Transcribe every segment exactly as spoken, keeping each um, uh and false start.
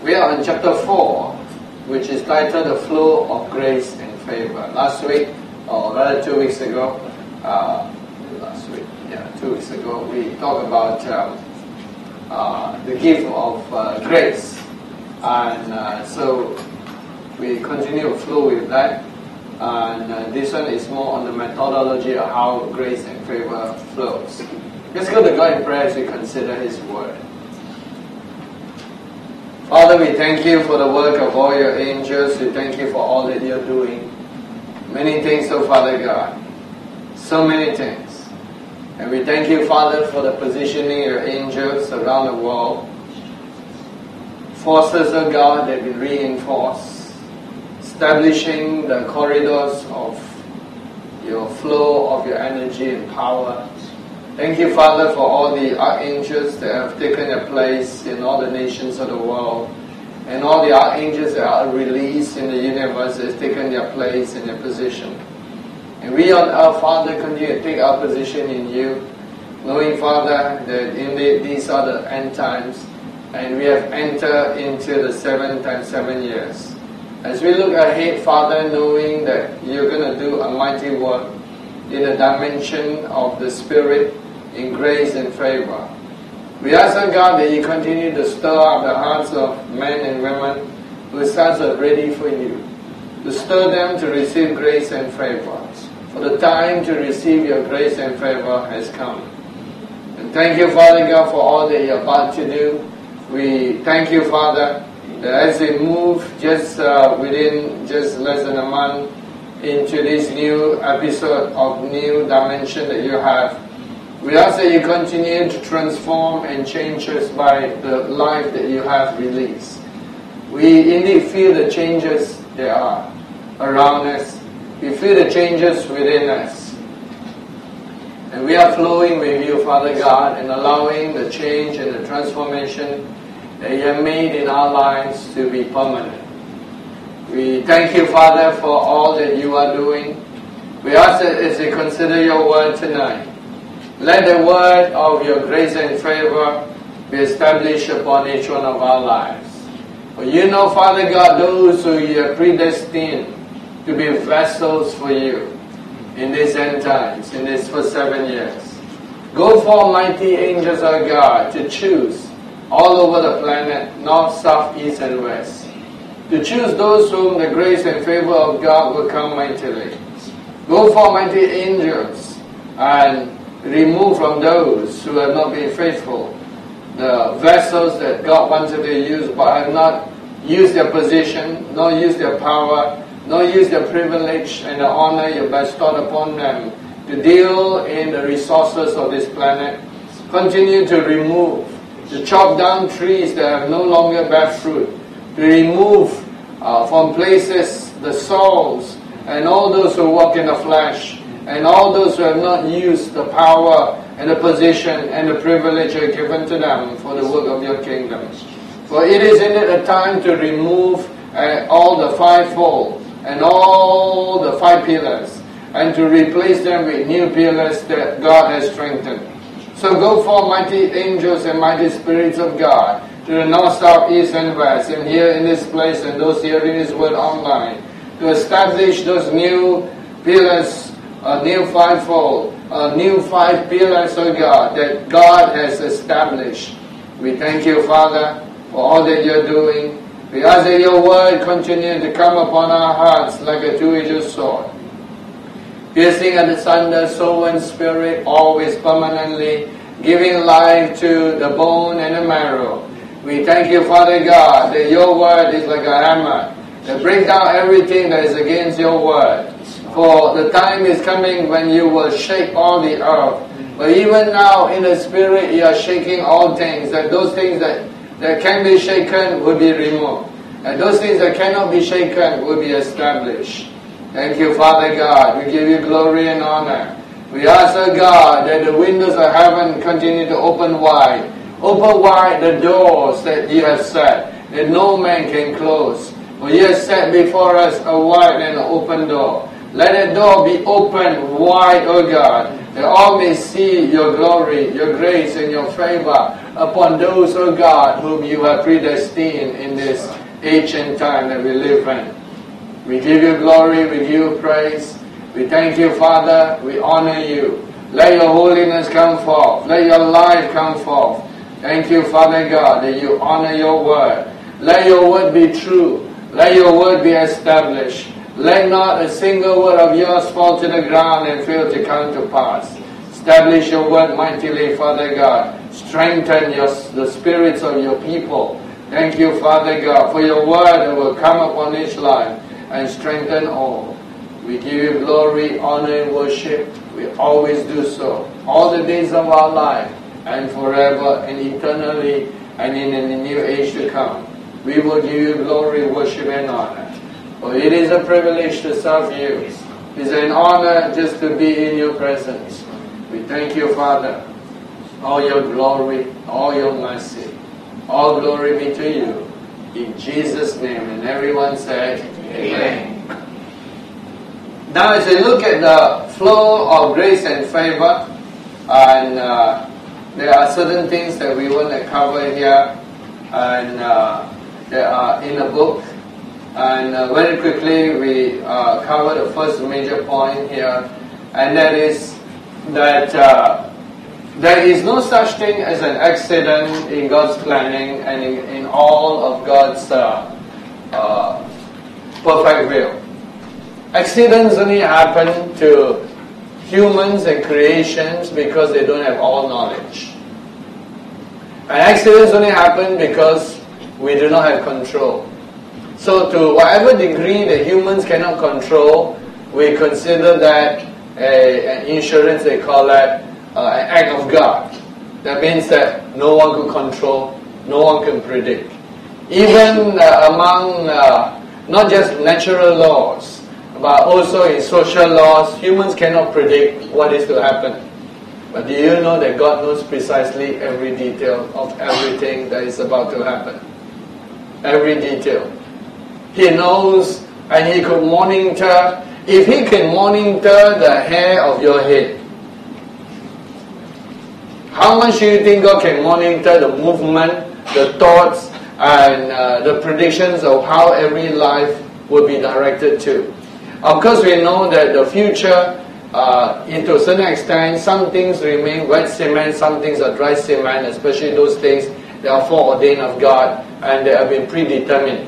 We are in chapter four, which is titled The Flow of Grace and Favor. Last week, or rather two weeks ago, uh, last week, yeah, two weeks ago, we talked about um, uh, the gift of uh, grace. And uh, so we continue to flow with that. And uh, this one is more on the methodology of how grace and favor flows. Let's go to God in prayer as we consider His Word. Father, we thank You for the work of all Your angels. We thank You for all that You're doing. Many things, oh Father God. So many things. And we thank You, Father, for the positioning of Your angels around the world. Forces, oh God, that will reinforce, establishing the corridors of Your flow of Your energy and power. Thank You, Father, for all the archangels that have taken their place in all the nations of the world, and all the archangels that are released in the universe that have taken their place and their position. And we on our Father continue to take our position in You, knowing, Father, that indeed these are the end times, and we have entered into the seven times seven years. As we look ahead, Father, knowing that You're going to do a mighty work in the dimension of the Spirit, in grace and favor. We ask, oh God, that You continue to stir up the hearts of men and women whose hearts are ready for You, to stir them to receive grace and favor. For the time to receive Your grace and favor has come. And thank You, Father God, for all that You're about to do. We thank You, Father, that as we move just uh, within just less than a month into this new episode of new dimension that You have, we ask that You continue to transform and change us by the life that You have released. We indeed feel the changes that are around us. We feel the changes within us. And we are flowing with You, Father God, and allowing the change and the transformation that You have made in our lives to be permanent. We thank You, Father, for all that You are doing. We ask that as we consider Your Word tonight, let the word of Your grace and favor be established upon each one of our lives. For You know, Father God, those who You have predestined to be vessels for You in these end times, in these first seven years. Go for mighty angels of God to choose all over the planet, north, south, east, and west. To choose those whom the grace and favor of God will come mightily. Go for mighty angels and remove from those who have not been faithful the vessels that God wanted to use but have not used their position, nor used their power, nor used their privilege and the honor You bestowed upon them to deal in the resources of this planet. Continue to remove, to chop down trees that have no longer bear fruit, to remove uh, from places the souls and all those who walk in the flesh, and all those who have not used the power and the position and the privilege You have given to them for the work of Your kingdom. For it is indeed a time to remove uh, all the fivefold and all the five pillars, and to replace them with new pillars that God has strengthened. So go for mighty angels and mighty spirits of God to the north, south, east, and west, and here in this place and those hearing His word online, to establish those new pillars, a new fivefold, a new five pillars of God that God has established. We thank You, Father, for all that You're doing. We ask that Your word continue to come upon our hearts like a two-edged sword, piercing at the asunder soul and spirit, always permanently, giving life to the bone and the marrow. We thank You, Father God, that Your word is like a hammer that brings down everything that is against Your word. For the time is coming when You will shake all the earth. But even now in the Spirit You are shaking all things, that those things that, that can be shaken will be removed, and those things that cannot be shaken will be established. Thank You, Father God. We give You glory and honor. We ask, oh God, that the windows of heaven continue to open wide. Open wide the doors that You have set, that no man can close. For You have set before us a wide and an open door. Let that door be opened wide, O God, that all may see your glory, your grace, and your favor upon those, O God, whom you have predestined in this age and time that we live in. We give you glory, we give you praise. We thank you, Father. We honor you. Let your holiness come forth. Let your life come forth. Thank you, Father God, that you honor your word. Let your word be true. Let your word be established. Let not a single word of yours fall to the ground and fail to come to pass. Establish your word mightily, Father God. Strengthen your, the spirits of your people. Thank you, Father God, for your word that will come upon each life and strengthen all. We give you glory, honor, and worship. We always do so, all the days of our life, and forever, and eternally, and in the new age to come. We will give you glory, worship, and honor. For it is a privilege to serve you. It is an honor just to be in your presence. We thank you, Father. All your glory, all your mercy, all glory be to you. In Jesus' name. And everyone said, Amen. Now as we look at the flow of grace and favor, and uh, there are certain things that we want to cover here, and uh, they are in the book. And uh, very quickly we uh, cover the first major point here, and that is that uh, there is no such thing as an accident in God's planning and in, in all of God's uh, uh, perfect will. Accidents only happen to humans and creations because they don't have all knowledge. And accidents only happen because we do not have control. So to whatever degree the humans cannot control, we consider that a, an insurance, they call that uh, an act of God. That means that no one can control, no one can predict. Even uh, among uh, not just natural laws, but also in social laws, humans cannot predict what is to happen. But do you know that God knows precisely every detail of everything that is about to happen? Every detail. He knows, and He could monitor. If He can monitor the hair of your head, how much do you think God can monitor the movement, the thoughts, and uh, the predictions of how every life will be directed to? Of course, we know that the future, uh, to a certain extent, some things remain wet cement, some things are dry cement, especially those things that are foreordained of God and they have been predetermined.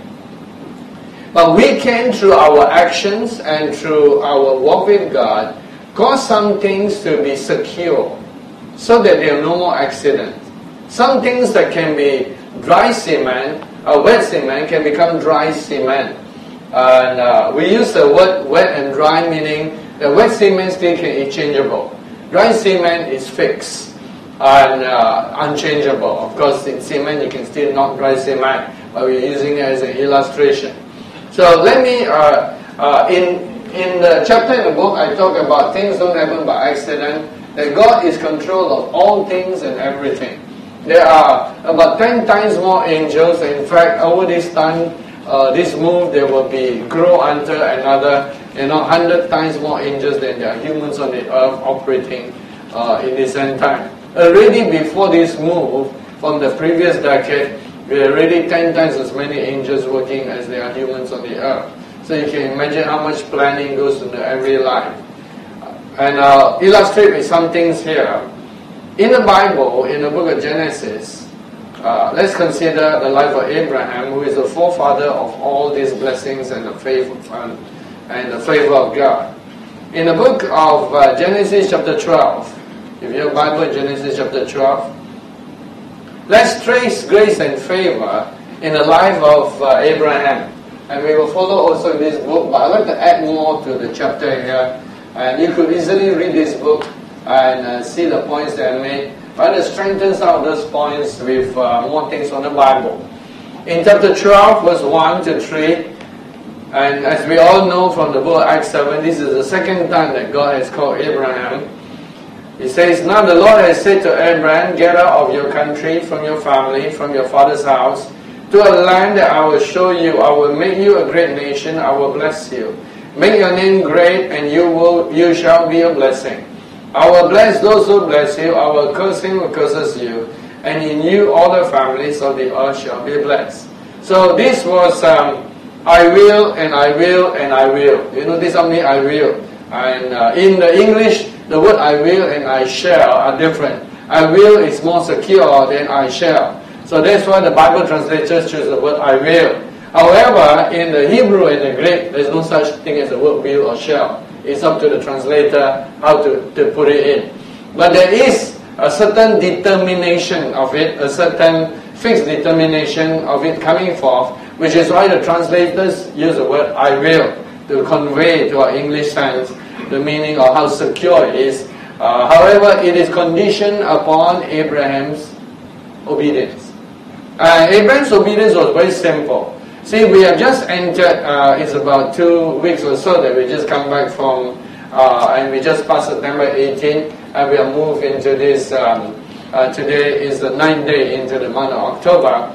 But we can, through our actions and through our walk with God, cause some things to be secure so that there are no more accidents. Some things that can be dry cement, or wet cement, can become dry cement. And uh, we use the word wet and dry, meaning the wet cement still can be changeable. Dry cement is fixed and uh, unchangeable. Of course, in cement you can still knock dry cement, but we're using it as an illustration. So let me, uh, uh, in in the chapter in the book, I talk about things don't happen by accident, that God is control of all things and everything. There are about ten times more angels. In fact, over this time, Uh, this move, there will be grow unto another, you know, hundred times more angels than there are humans on the earth operating uh, in this end time. Already before this move, from the previous decade, we are already ten times as many angels working as there are humans on the earth. So you can imagine how much planning goes into every life. And I'll illustrate with some things here. In the Bible, in the book of Genesis, Uh, let's consider the life of Abraham, who is the forefather of all these blessings and the faith and, and the favor of God. In the book of uh, Genesis chapter twelve, if you have a Bible, Genesis chapter twelve, let's trace grace and favor in the life of uh, Abraham. And we will follow also in this book, but I'd like to add more to the chapter here. And you could easily read this book and uh, see the points that I made. But it strengthens out those points with uh, more things on the Bible. In chapter twelve, verse one to three, and as we all know from the book of Acts seven, this is the second time that God has called Abraham. He says, "Now the Lord has said to Abraham, get out of your country, from your family, from your father's house, to a land that I will show you. I will make you a great nation. I will bless you. Make your name great, and you will you shall be a blessing. I will bless those who bless you, I will curse him who curses you, and in you all the families of the earth shall be blessed. So this was um, I will and I will and I will. You notice how many I will. And uh, in the English, the word I will and I shall are different. I will is more secure than I shall. So that's why the Bible translators choose the word I will. However, in the Hebrew and the Greek, there's no such thing as the word will or shall. It's up to the translator how to, to put it in. But there is a certain determination of it, a certain fixed determination of it coming forth, which is why the translators use the word I will to convey to our English sense the meaning of how secure it is. Uh, however, it is conditioned upon Abraham's obedience. Uh, Abraham's obedience was very simple. See, we have just entered, uh, it's about two weeks or so that we just come back from, uh, and we just passed September eighteenth, and we are moved into this, um, uh, today is the ninth day into the month of October,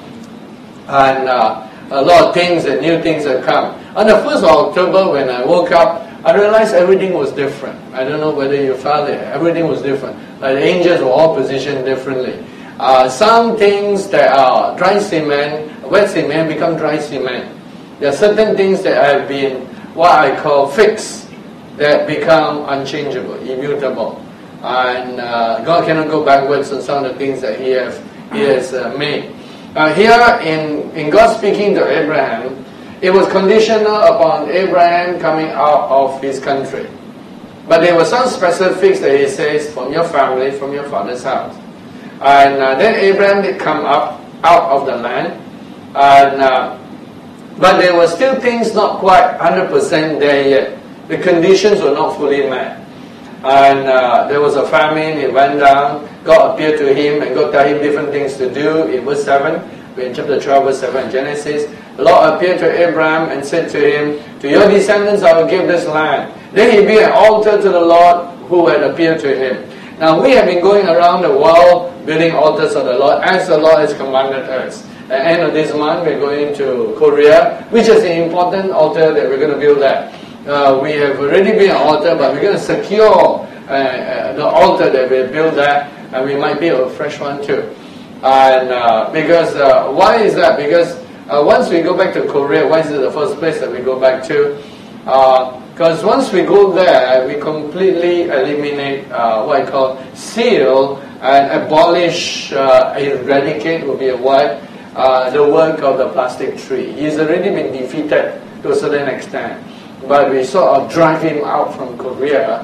and uh, a lot of things and new things have come. On the first of October, when I woke up, I realized everything was different. I don't know whether you felt it. Everything was different. Like the angels were all positioned differently. Uh, some things that are dry cement, wet cement become dry cement. There are certain things that have been what I call fixed, that become unchangeable, immutable. And uh, God cannot go backwards on some of the things that He, have, he has uh, made. Uh, here in, in God speaking to Abraham, it was conditional upon Abraham coming out of his country. But there were some specifics that He says, from your family, from your father's house. And uh, then Abraham did come up out of the land, and uh, but there were still things not quite one hundred percent there yet. The conditions were not fully met. And uh, there was a famine, he went down, God appeared to him and God told him different things to do. In verse seven, in chapter twelve, verse seven, Genesis, the Lord appeared to Abraham and said to him, to your descendants I will give this land. Then he built an altar to the Lord who had appeared to him. Now we have been going around the world building altars of the Lord as the Lord has commanded us. At the end of this month we're going to Korea, which is an important altar that we're going to build there. Uh, we have already built an altar, but we're going to secure uh, uh, the altar that we built there, and we might build a fresh one too. And uh, because, uh, why is that? Because uh, once we go back to Korea, why is it the first place that we go back to? Because uh, once we go there, we completely eliminate uh, what I call seal and abolish, uh, eradicate would be a word, uh, the work of the plastic tree. He's already been defeated to a certain extent. But we sort of drive him out from Korea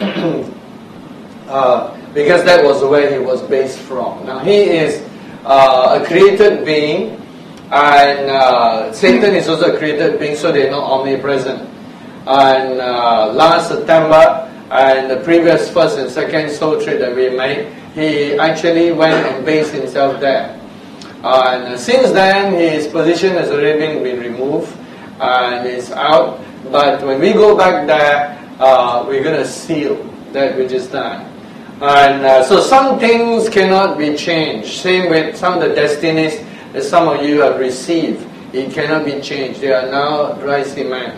uh, because that was where he was based from. Now he is uh, a created being, and uh, Satan is also a created being, so they're not omnipresent. And uh, last September, and the previous first and second soul trip that we made, he actually went and based himself there. And since then, his position has already been, been removed, and is out. But when we go back there, uh, we're going to seal that which is done. And uh, so some things cannot be changed. Same with some of the destinies that some of you have received. It cannot be changed. They are now dry cement.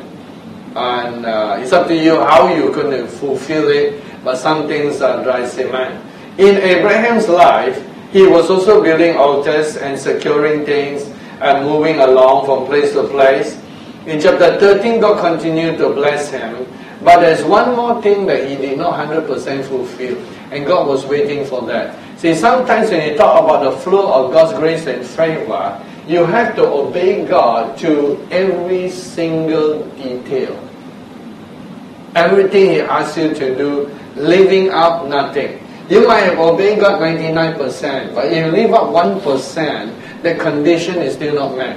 And uh, it's up to you how you're going to fulfill it. But some things are dry cement. In Abraham's life, he was also building altars and securing things and moving along from place to place. In chapter thirteen, God continued to bless him. But there's one more thing that he did not one hundred percent fulfill. And God was waiting for that. See, sometimes when you talk about the flow of God's grace and favor, you have to obey God to every single detail. Everything He asks you to do, leaving out nothing. You might have obeyed God ninety-nine percent, but if you leave out one percent, the condition is still not met.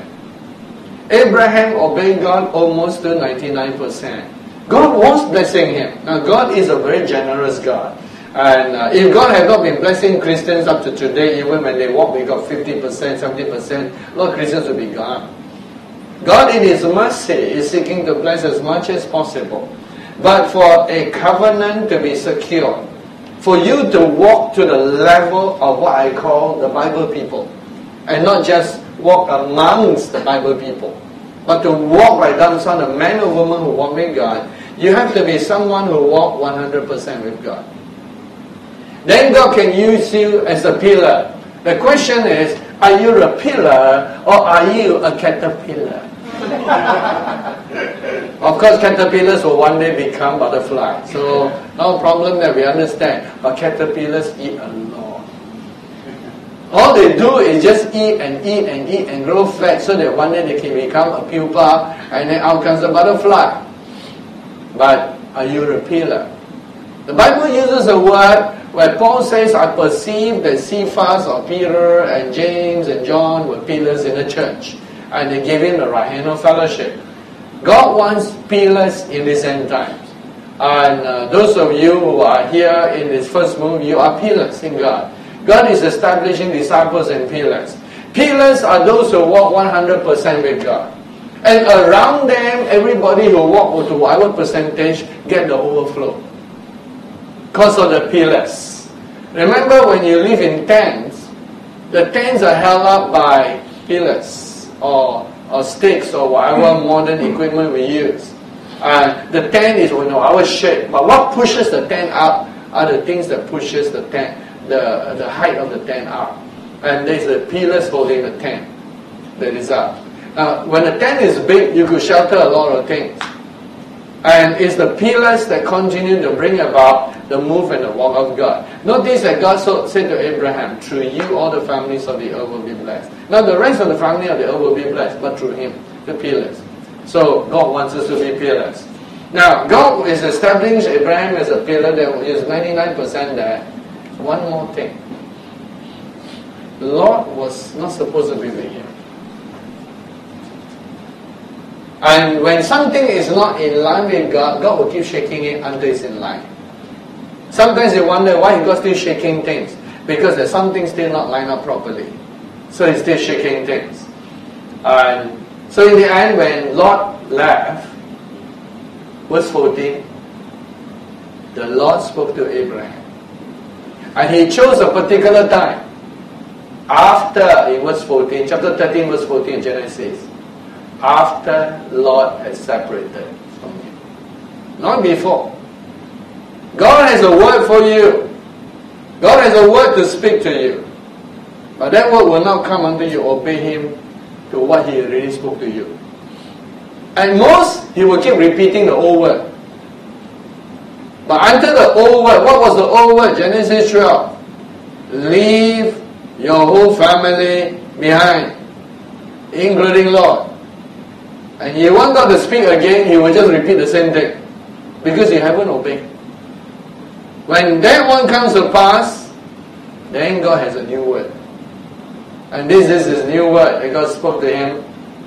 Abraham obeyed God almost to ninety-nine percent. God was blessing him. Now, God is a very generous God. And uh, if God had not been blessing Christians up to today, even when they walk, we got fifty percent, seventy percent, a lot of Christians would be gone. God in His mercy is seeking to bless as much as possible. But for a covenant to be secure, for you to walk to the level of what I call the Bible people, and not just walk amongst the Bible people, but to walk like that, son, a man or woman who walk with God, you have to be someone who walk one hundred percent with God. then God can use you as a pillar. The question is, are you a pillar or are you a caterpillar? Of course, caterpillars will one day become butterflies. So, no problem that we understand. But caterpillars eat a lot. All they do is just eat and eat and eat and grow fat so that one day they can become a pupa and then out comes a butterfly. But are you a pillar? The Bible uses a word where Paul says, I perceive that Cephas or Peter and James and John were pillars in the church. And they gave him the right hand of fellowship. God wants pillars in these end times. And uh, those of you who are here in this first move, you are pillars in God. God is establishing disciples and pillars. Pillars are those who walk one hundred percent with God. And around them, everybody who walk to whatever percentage get the overflow. Because of the pillars. Remember when you live in tents, the tents are held up by pillars or, or sticks or whatever modern equipment we use. And the tent is, you know, our shape. But what pushes the tent up are the things that pushes the tent, the, the height of the tent up. And there's the pillars holding the tent that is up. Now, when the tent is big, you could shelter a lot of things. And it's the pillars that continue to bring about the move and the walk of God. Notice that God so, said to Abraham, through you all the families of the earth will be blessed. Now the rest of the family of the earth will be blessed, but through him, the pillars. So God wants us to be pillars. Now God is establishing Abraham as a pillar. There is ninety-nine percent there. One more thing. Lot was not supposed to be with him. And when something is not in line with God, God will keep shaking it until it's in line. Sometimes you wonder why God still shaking things. Because there's something still not lined up properly. So He's still shaking things. And so in the end, when Lot left, verse fourteen, the Lord spoke to Abraham. And He chose a particular time. After, in verse fourteen, chapter thirteen, verse fourteen, Genesis. After Lot had separated from him. Not before. God has a word for you. God has a word to speak to you. But that word will not come until you obey Him to what He already spoke to you. And most, He will keep repeating the old word. But until the old word, what was the old word? Genesis twelve. Leave your whole family behind, including Lot. And you want God to speak again, He will just repeat the same thing. Because you haven't obeyed. When that one comes to pass, then God has a new word. And this is His new word that God spoke to him.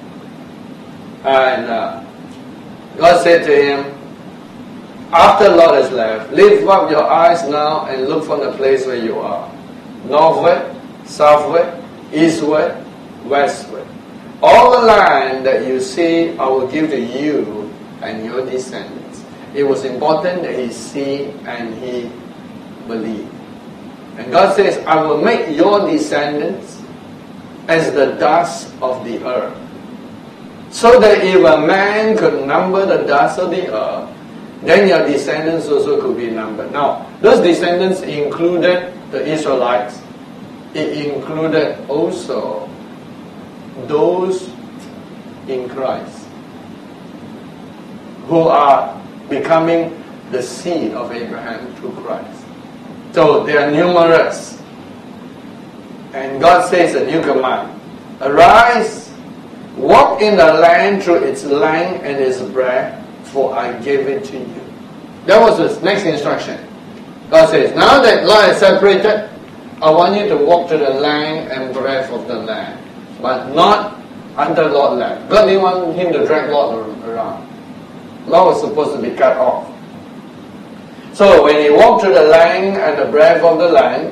And uh, God said to him, after Lot has left, lift up your eyes now and look from the place where you are. Northward, southward, eastward, westward. All the land that you see, I will give to you and your descendants. It was important that he see and he believe. And God says, I will make your descendants as the dust of the earth. So that if a man could number the dust of the earth, then your descendants also could be numbered. Now, those descendants included the Israelites. It included also those in Christ who are becoming the seed of Abraham through Christ. So they are numerous. And God says a new command. Arise, walk in the land through its length and its breadth, for I gave it to you. That was the next instruction. God says, now that Lot is separated, I want you to walk through the length and breadth of the land. But not until Lot left. God didn't want him to drag Lot around. Lot was supposed to be cut off. So when he walked through the length and the breadth of the land,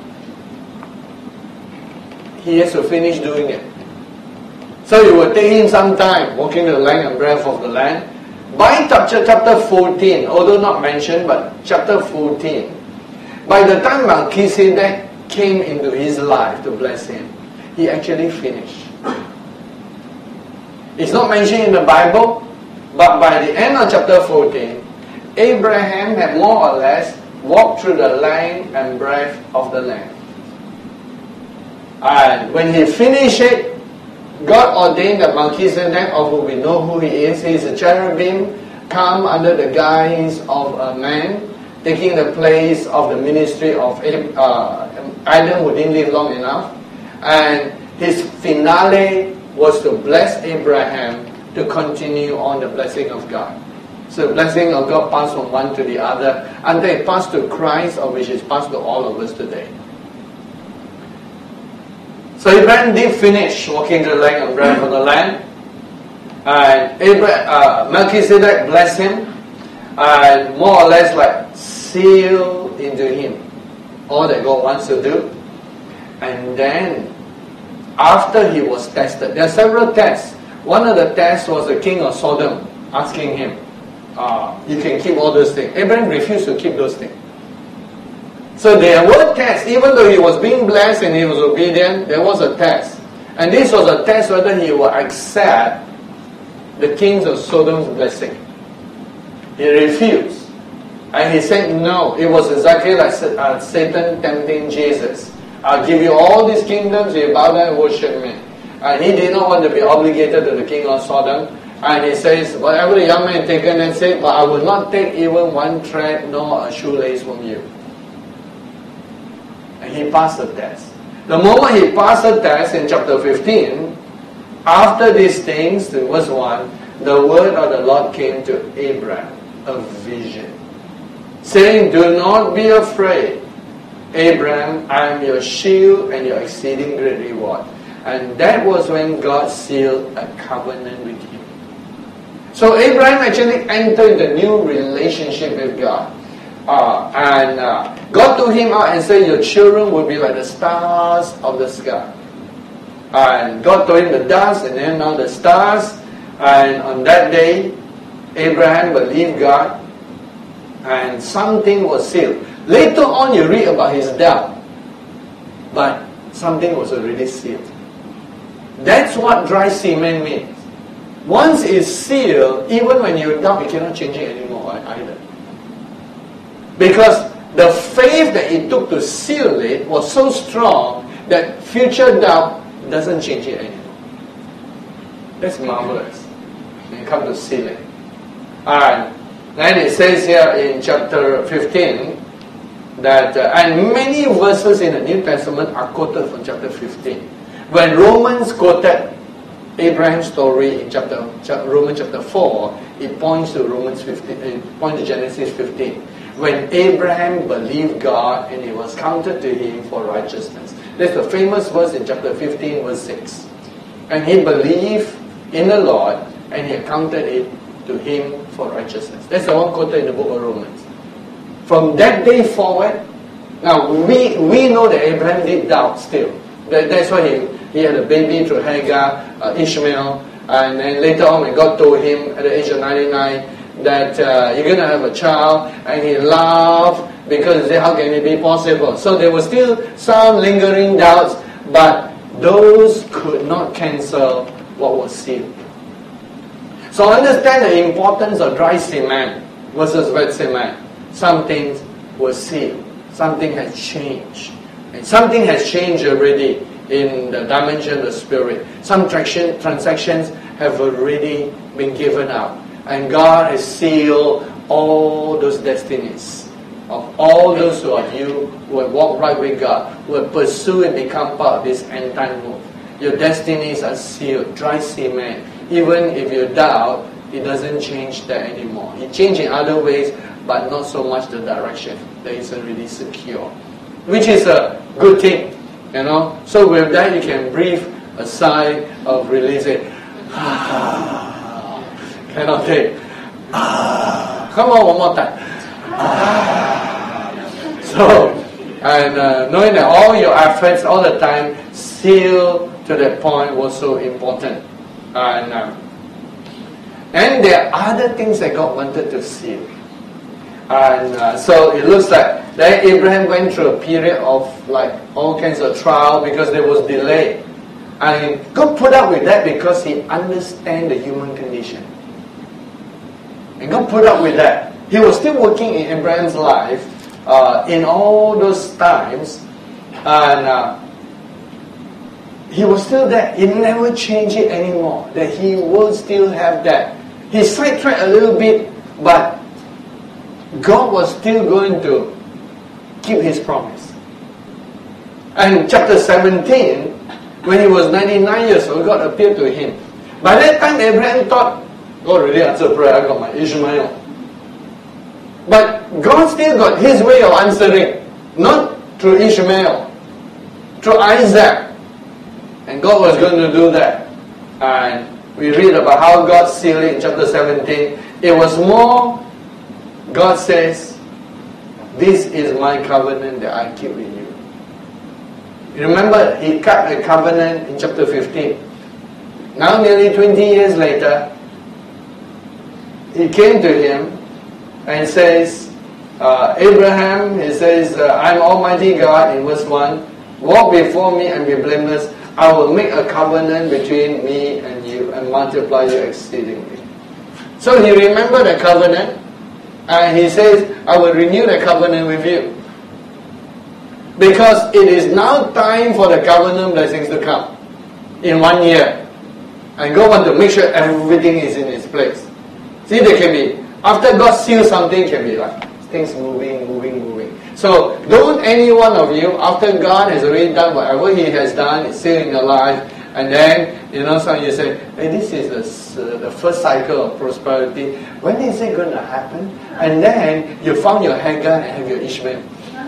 he has to finish doing it. So it will take him some time walking the length and breadth of the land. By chapter, chapter fourteen, although not mentioned, but chapter fourteen, by the time Melchizedek came into his life to bless him, he actually finished. It's not mentioned in the Bible, but by the end of chapter fourteen, Abraham had more or less walk through the length and breadth of the land. And when he finished it, God ordained that Melchizedek, of whom we know who he is, he is a cherubim, come under the guise of a man, taking the place of the ministry of uh, Adam, who didn't live long enough. And his finale was to bless Abraham to continue on the blessing of God. So the blessing of God passed from one to the other until it passed to Christ, or which is passed to all of us today. So Abraham did finish walking the length and breadth of the land. And Abraham, uh, Melchizedek blessed him, and more or less like sealed into him all that God wants to do. And then, after he was tested, there are several tests. One of the tests was the king of Sodom asking him, uh, you can keep all those things. Abraham refused to keep those things. So there were tests, even though he was being blessed and he was obedient, there was a test. And this was a test whether he would accept the kings of Sodom's blessing. He refused. And he said no. It was exactly like uh, Satan tempting Jesus. I'll give you all these kingdoms, you bow down and worship me. And he did not want to be obligated to the king of Sodom. And he says, whatever the young man taken and said, but I will not take even one thread nor a shoelace from you. And he passed the test. The moment he passed the test in chapter fifteen, after these things, to verse one, the word of the Lord came to Abraham, a vision, saying, do not be afraid, Abraham, I am your shield and your exceeding great reward. And that was when God sealed a covenant with him. So Abraham actually entered the new relationship with God. Uh, and uh, God took him out and said, your children will be like the stars of the sky. And God told him the dust and then now the stars. And on that day, Abraham believed God and something was sealed. Later on you read about his doubt, but something was already sealed. That's what dry cement means. Once it's sealed, even when you doubt, you cannot change it anymore either. Because the faith that it took to seal it was so strong that future doubt doesn't change it anymore. That's marvelous when it comes to sealing. And then it says here in chapter fifteen that, uh, and many verses in the New Testament are quoted from chapter fifteen. When Romans quoted Abraham's story in chapter Romans chapter four, it points to Romans fifteen, it points to Genesis fifteen. When Abraham believed God and it was counted to him for righteousness. That's the famous verse in chapter fifteen, verse six. And he believed in the Lord and he accounted it to him for righteousness. That's the one quoted in the book of Romans. From that day forward, now we we know that Abraham did doubt still. That, that's why he, he had a baby through Hagar, uh, Ishmael, and then later on when God told him at the age of ninety-nine that uh, you're going to have a child, and he laughed because he said, how can it be possible? So there were still some lingering doubts, but those could not cancel what was sealed. So understand the importance of dry cement versus wet cement. Some things were sealed. Something has changed. And something has changed already in the dimension of the Spirit. Some traction, transactions have already been given out. And God has sealed all those destinies of all those who are you, who have walked right with God, who have pursued and become part of this end time move. Your destinies are sealed, dry cement. Even if you doubt, it doesn't change that anymore. It changes in other ways, but not so much the direction. That is already secure. Which is a good thing, you know. So with that, you can breathe a sigh of release. Cannot take. Come on, one more time. So, and uh, knowing that all your efforts all the time seal to that point was so important. And, uh, and there are other things that God wanted to seal. And uh, so it looks like that Abraham went through a period of like all kinds of trial because there was delay. And God put up with that because He understands the human condition. And God put up with that. He was still working in Abraham's life uh, in all those times, and uh, he was still there. He never changed it anymore. That he will still have that. He sidetracked a little bit, but God was still going to keep His promise. And chapter seventeen, when he was ninety-nine years old, God appeared to him. By that time, Abraham thought, God really answered prayer. I got my Ishmael. But God still got His way of answering, not through Ishmael, through Isaac. And God was going to do that. And we read about how God sealed it in chapter seventeen. It was more, God says, this is my covenant that I keep with you. You remember, He cut a covenant in chapter fifteen. Now nearly twenty years later, He came to him and says, uh, Abraham, He says, uh, I'm Almighty God, in verse one, walk before me and be blameless. I will make a covenant between me and you and multiply you exceedingly. So he remembered the covenant, and he says, I will renew the covenant with you. Because it is now time for the covenant blessings to come in one year. And God wants to make sure everything is in its place. See, there can be, after God seals something, it can be like things moving, moving, moving. So don't any one of you, after God has already done whatever He has done, it's still in your life, and then, you know, some of you say, hey, this is the, uh, the first cycle of prosperity. When is it going to happen? And then you found your Hagar and have your Ishmael.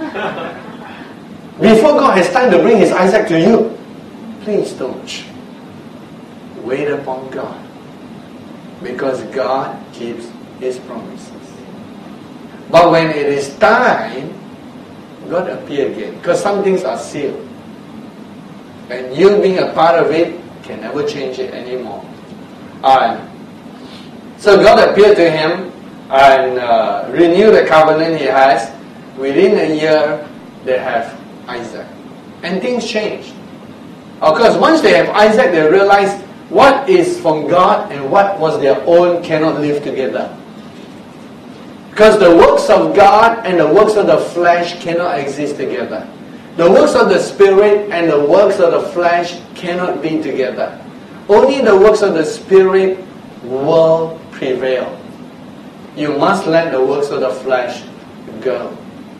Before God has time to bring His Isaac to you, please don't. Wait upon God. Because God keeps His promises. But when it is time, God appear again. Because some things are sealed. And you being a part of it can never change it anymore. And so God appeared to him and uh, renewed the covenant he has. Within a year, they have Isaac. And things changed. Of course, once they have Isaac, they realize what is from God and what was their own cannot live together. Because the works of God and the works of the flesh cannot exist together. The works of the Spirit and the works of the flesh cannot be together. Only the works of the Spirit will prevail. You must let the works of the flesh go.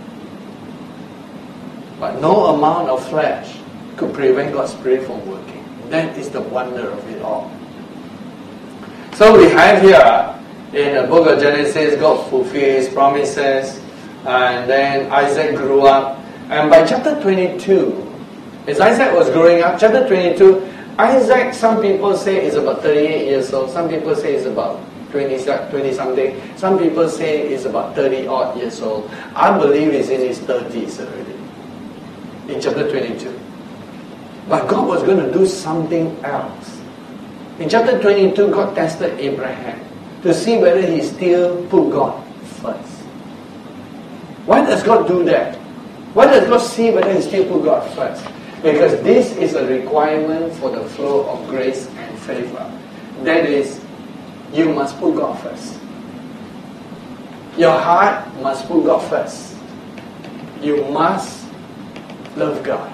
But no amount of flesh could prevent God's Spirit from working. That is the wonder of it all. So we have here in the book of Genesis, God fulfilled His promises, and then Isaac grew up. And by chapter twenty-two, as Isaac was growing up, chapter twenty-two, Isaac, some people say is about thirty-eight years old, some people say is about twenty something, some people say is about thirty odd years old. I believe he's in his thirties already, in chapter twenty-two. But God was going to do something else. In chapter twenty-two, God tested Abraham to see whether he still put God first. Why does God do that? Why does God see whether he still put God first? Because this is a requirement for the flow of grace and favor. That is, you must put God first. Your heart must put God first. You must love God.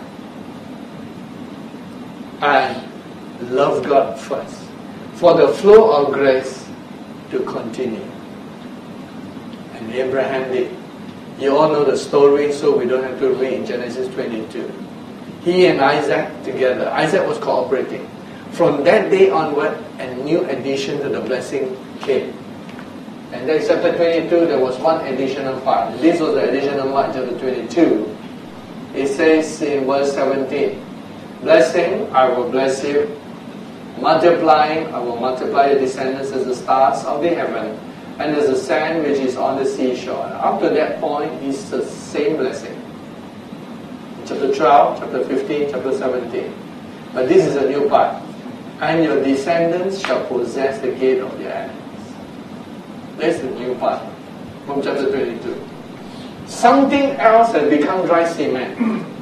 And love God first. For the flow of grace to continue. And Abraham did. You all know the story, so we don't have to read in Genesis twenty-two. He and Isaac together. Isaac was cooperating. From that day onward, a new addition to the blessing came. And then chapter twenty-two, there was one additional part. This was the additional part, chapter twenty-two. It says in verse seventeen, blessing, I will bless you. Multiplying, I will multiply your descendants as the stars of the heaven, and as the sand which is on the seashore. Up to that point, it's the same blessing. Chapter twelve, chapter fifteen, chapter seventeen. But this is a new part. And your descendants shall possess the gate of their enemies. That's the new part from chapter twenty-two. Something else has become dry cement.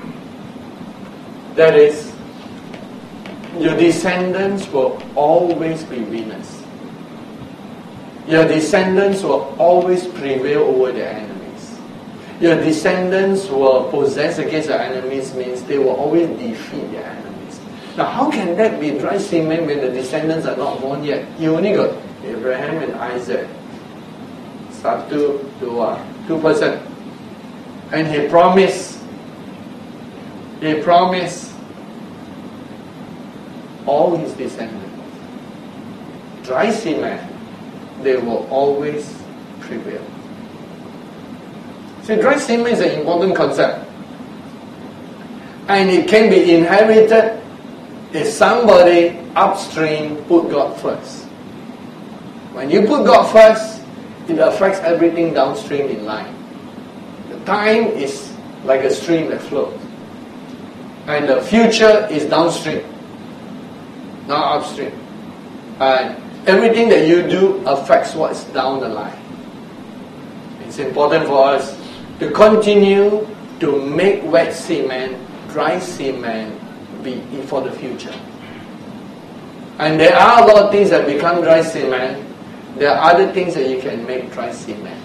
That is, your descendants will always be winners. Your descendants will always prevail over their enemies. your descendants will possess against your enemies means they will always defeat their enemies. Now how can that be dry cement when the descendants are not born yet? You only got Abraham and Isaac. Satu, dua, two person. And he promised, he promised all his descendants, dry cement, they will always prevail. See, dry cement is an important concept. And it can be inherited if somebody upstream put God first. When you put God first, it affects everything downstream in line. The time is like a stream that flows. And the future is downstream, not upstream. And everything that you do affects what's down the line. It's important for us to continue to make wet cement, dry cement be for the future. And there are a lot of things that become dry cement. There are other things that you can make dry cement.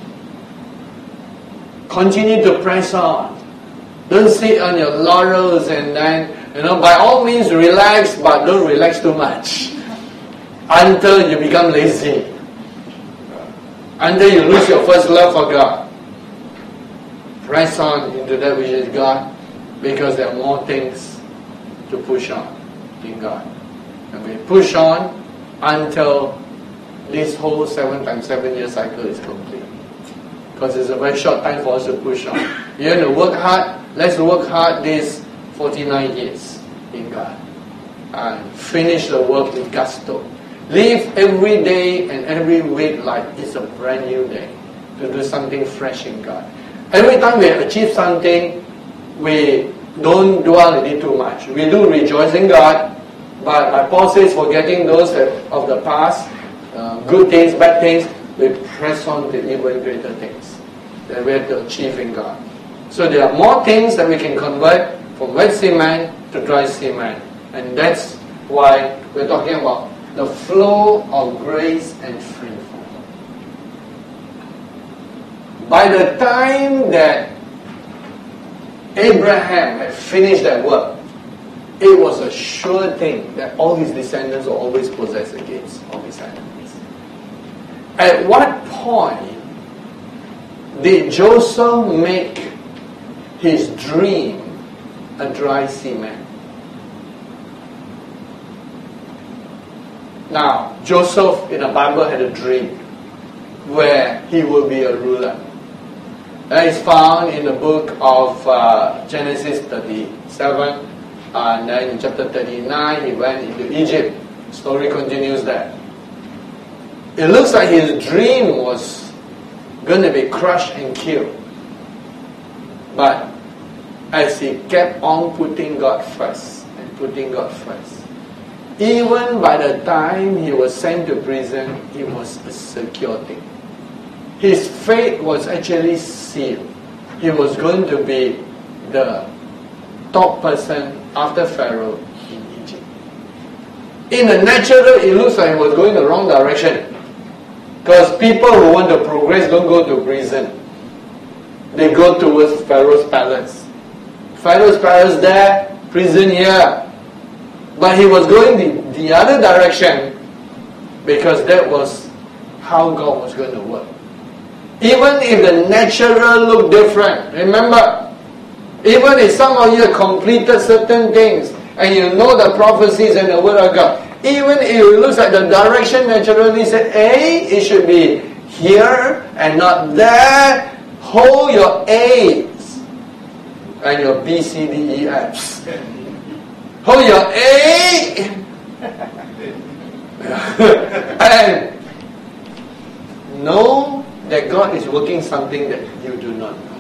Continue to press on. Don't sit on your laurels and then, you know, by all means relax, but don't relax too much until you become lazy, until you lose your first love for God. Press on into that which is God, because there are more things to push on in God. And we push on until this whole seven times seven year cycle is complete. Because it's a very short time for us to push on. You want to work hard? Let's work hard these forty-nine years in God. And finish the work with gusto. Live every day and every week like it's a brand new day. To do something fresh in God. Every time we achieve something, we don't dwell in it too much. We do rejoice in God, but like Paul says, forgetting those of the past, uh, good things, bad things, we press on to even greater things that we have to achieve in God. So there are more things that we can convert from wet cement to dry cement. And that's why we're talking about the flow of grace and free fall. By the time that Abraham had finished that work, it was a sure thing that all his descendants will always possess against all his enemies. At what point did Joseph make his dream a dry cement? Now, Joseph in the Bible had a dream where he will be a ruler. That is found in the book of uh, Genesis thirty-seven, and then in chapter thirty-nine he went into Egypt. The story continues there. It looks like his dream was going to be crushed and killed. But as he kept on putting God first and putting God first, even by the time he was sent to prison, it was a secure thing. His fate was actually sealed. He was going to be the top person after Pharaoh in Egypt. In the natural, it looks like he was going the wrong direction. Because people who want to progress don't go to prison. They go towards Pharaoh's palace. Pharaoh's palace there, prison here. But he was going the, the other direction because that was how God was going to work. Even if the natural looked different, remember, even if some of you have completed certain things and you know the prophecies and the word of God, even if it looks like the direction naturally said A, it should be here and not there, hold your A's and your B, C, D, E, F's. Hold your A and know that God is working something that you do not know.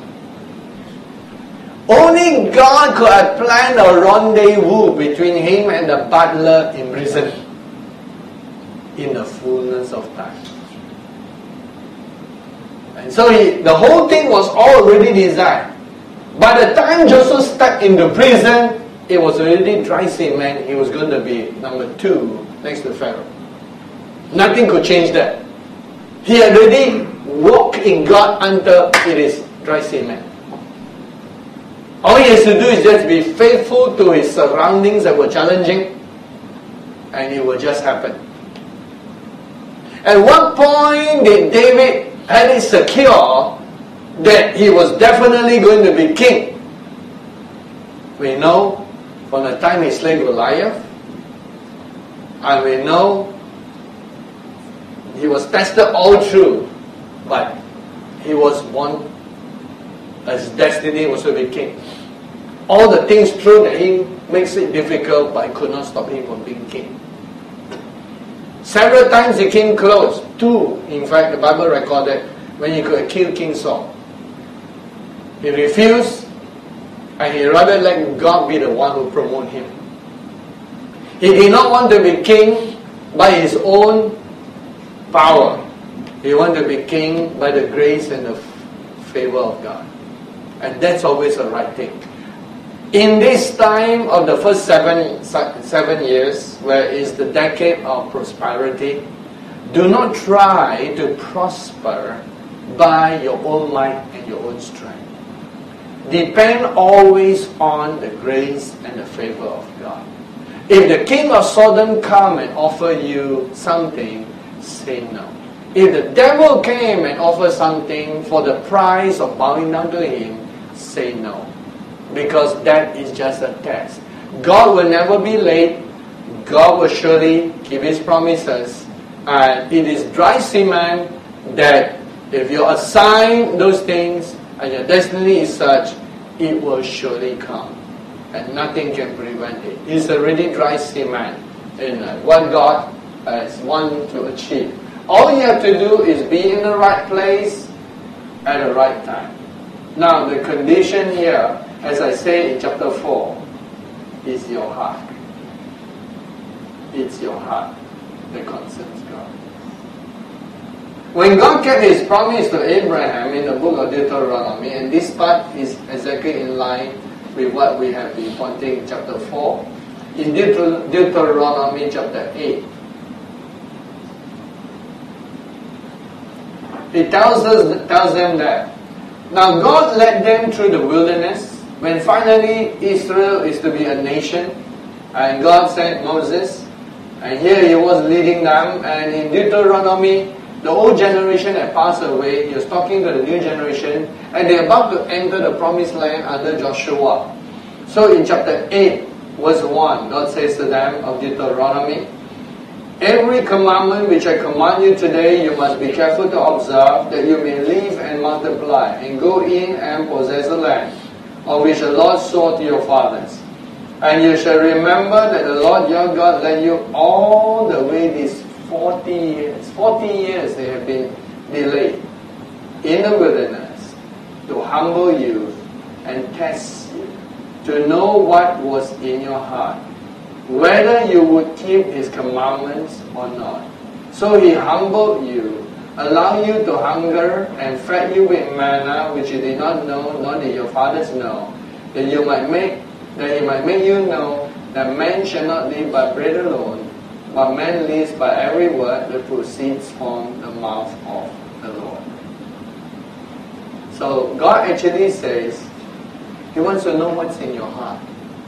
Only God could have planned a rendezvous between him and the butler in prison in the fullness of time. And so he, the whole thing was already designed. By the time Joseph stepped into prison, it was already dry cement. He was going to be number two next to Pharaoh. Nothing could change that. He had already walked in God until it is dry cement. All he has to do is just be faithful to his surroundings that were challenging, and it will just happen. At what point did David have it secure that he was definitely going to be king? We know from the time he slayed Goliath, and we know he was tested all through, but he was born, his destiny was to be king. All the things through that he makes it difficult, but it could not stop him from being king. Several times he came close. Two, in fact, the Bible recorded when he could kill King Saul. He refused, and he rather let God be the one who promoted him. He did not want to be king by his own power. He wanted to be king by the grace and the favor of God. And that's always the right thing. In this time of the first seven, seven years, where is the decade of prosperity, do not try to prosper by your own might and your own strength. Depend always on the grace and the favor of God. If the king of Sodom come and offer you something, say no. If the devil came and offered something for the price of bowing down to him, say no. Because that is just a test. God will never be late. God will surely keep his promises. And it is dry cement that if you assign those things and your destiny is such, it will surely come. And nothing can prevent it. It's already dry cement in what God has wanted to achieve. All you have to do is be in the right place at the right time. Now the condition here, as I say in chapter four, is your heart. It's your heart that concerns God. When God kept his promise to Abraham in the book of Deuteronomy, and this part is exactly in line with what we have been pointing in chapter four, in Deuter- Deuteronomy chapter eight, it tells us tells them that now God led them through the wilderness. When finally Israel is to be a nation, and God sent Moses, and here he was leading them, and in Deuteronomy, the old generation had passed away. He was talking to the new generation, and they're about to enter the promised land under Joshua. So in chapter eight, verse one, God says to them of Deuteronomy, every commandment which I command you today, you must be careful to observe, that you may live and multiply, and go in and possess the land, of which the Lord swore to your fathers. And you shall remember that the Lord your God led you all the way these forty years. Forty years they have been delayed in the wilderness to humble you and test you, to know what was in your heart, whether you would keep his commandments or not. So he humbled you, allowed you to hunger, and fed you with manna which you did not know, nor did your fathers know, that you might make that he might make you know that man shall not live by bread alone, but man lives by every word that proceeds from the mouth of the Lord. So God actually says he wants to know what's in your heart.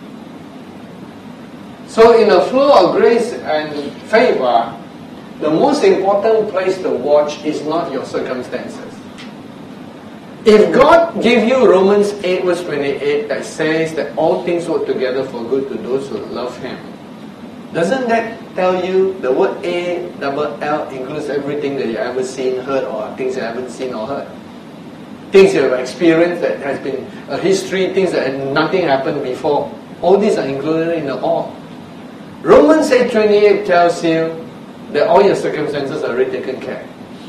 So in the flow of grace and favor, the most important place to watch is not your circumstances. If God give you Romans eight verse twenty-eight that says that all things work together for good to those who love him, doesn't that tell you the word A, double L includes everything that you ever seen, heard, or things you haven't seen or heard? Things you have experienced that has been a history, things that nothing happened before. All these are included in the all. Romans eight twenty-eight tells you that all your circumstances are already taken care.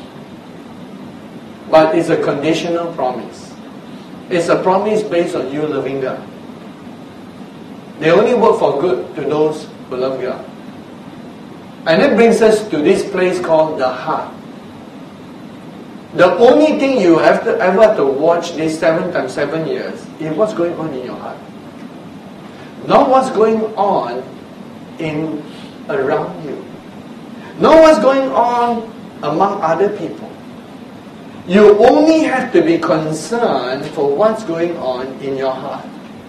But it's a conditional promise. It's a promise based on you loving God. They only work for good to those who love God. And that brings us to this place called the heart. The only thing you have to ever to watch these seven times seven years is what's going on in your heart. Not what's going on in around you. Not what's going on among other people. You only have to be concerned for what's going on in your heart.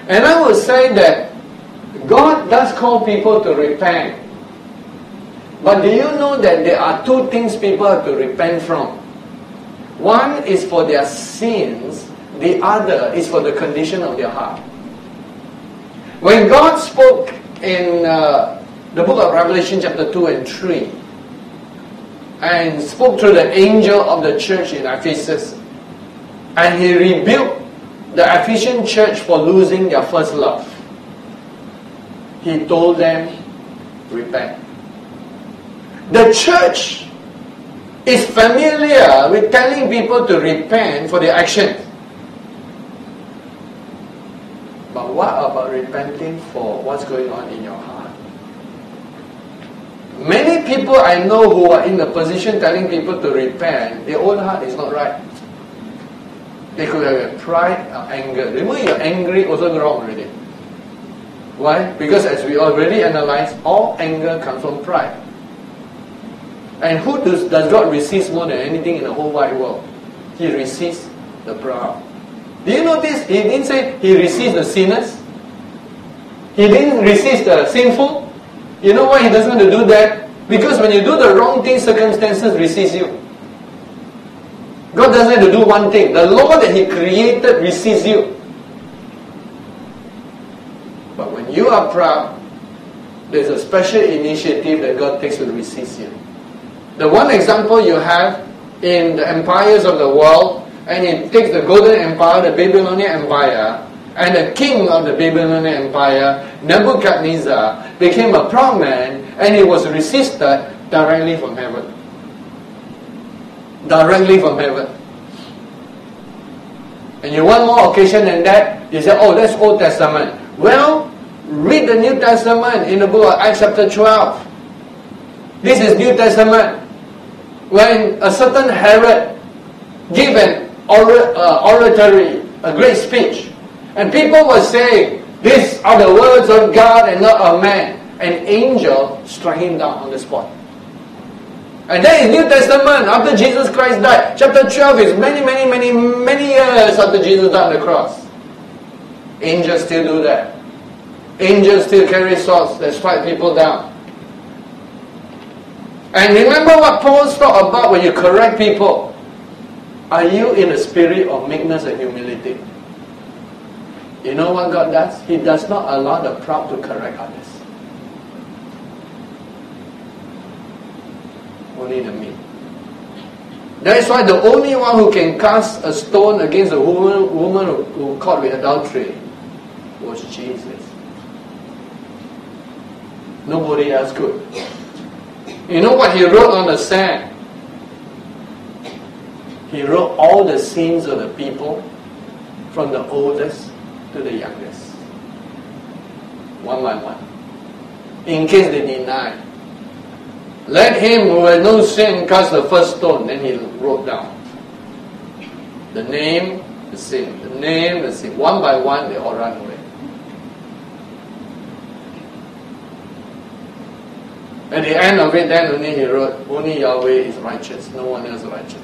And I would say that God does call people to repent. But do you know that there are two things people have to repent from? One is for their sins, the other is for the condition of their heart. When God spoke in uh, the book of Revelation chapter two and three, and spoke to the angel of the church in Ephesus, and he rebuked the Ephesian church for losing their first love, he told them, repent. The church is familiar with telling people to repent for their actions. But what about repenting for what's going on in your heart? Many people I know who are in the position telling people to repent, their own heart is not right. They could have a pride or anger. Remember, you're angry, also wrong already. Why? Because as we already analyzed, all anger comes from pride. And who does, does God resist more than anything in the whole wide world? He resists the proud. Do you notice he didn't say he resists the sinners? He didn't resist the sinful. You know why he doesn't want to do that? Because when you do the wrong thing, circumstances resist you. God doesn't have to do one thing. The law that he created resists you. But when you are proud, there's a special initiative that God takes to resist you. The one example you have in the empires of the world, and he takes the Golden Empire, the Babylonian Empire, and the king of the Babylonian Empire, Nebuchadnezzar, became a proud man, and he was resisted directly from heaven. Directly from heaven. And you want more occasion than that? You say, oh, that's Old Testament. Well, read the New Testament in the book of Acts chapter twelve. This is New Testament. When a certain Herod gave an or- uh, oratory, a great speech, and people were saying, these are the words of God and not of man, an angel struck him down on the spot. And that is New Testament, after Jesus Christ died. Chapter twelve is many, many, many, many years after Jesus died on the cross. Angels still do that. Angels still carry swords that strike people down. And remember what Paul talked about when you correct people. Are you in a spirit of meekness and humility? You know what God does? He does not allow the proud to correct others. Only the meek. That is why the only one who can cast a stone against a woman, woman who, who caught with adultery was Jesus. Nobody else could. You know what he wrote on the sand? He wrote all the sins of the people, from the oldest to the youngest, one by one, in case they deny. Let him who had no sin cast the first stone. Then he wrote down the name, the sin, the name, the sin. One by one, they all run away. At the end of it, then only he wrote, only Yahweh is righteous, no one else is righteous.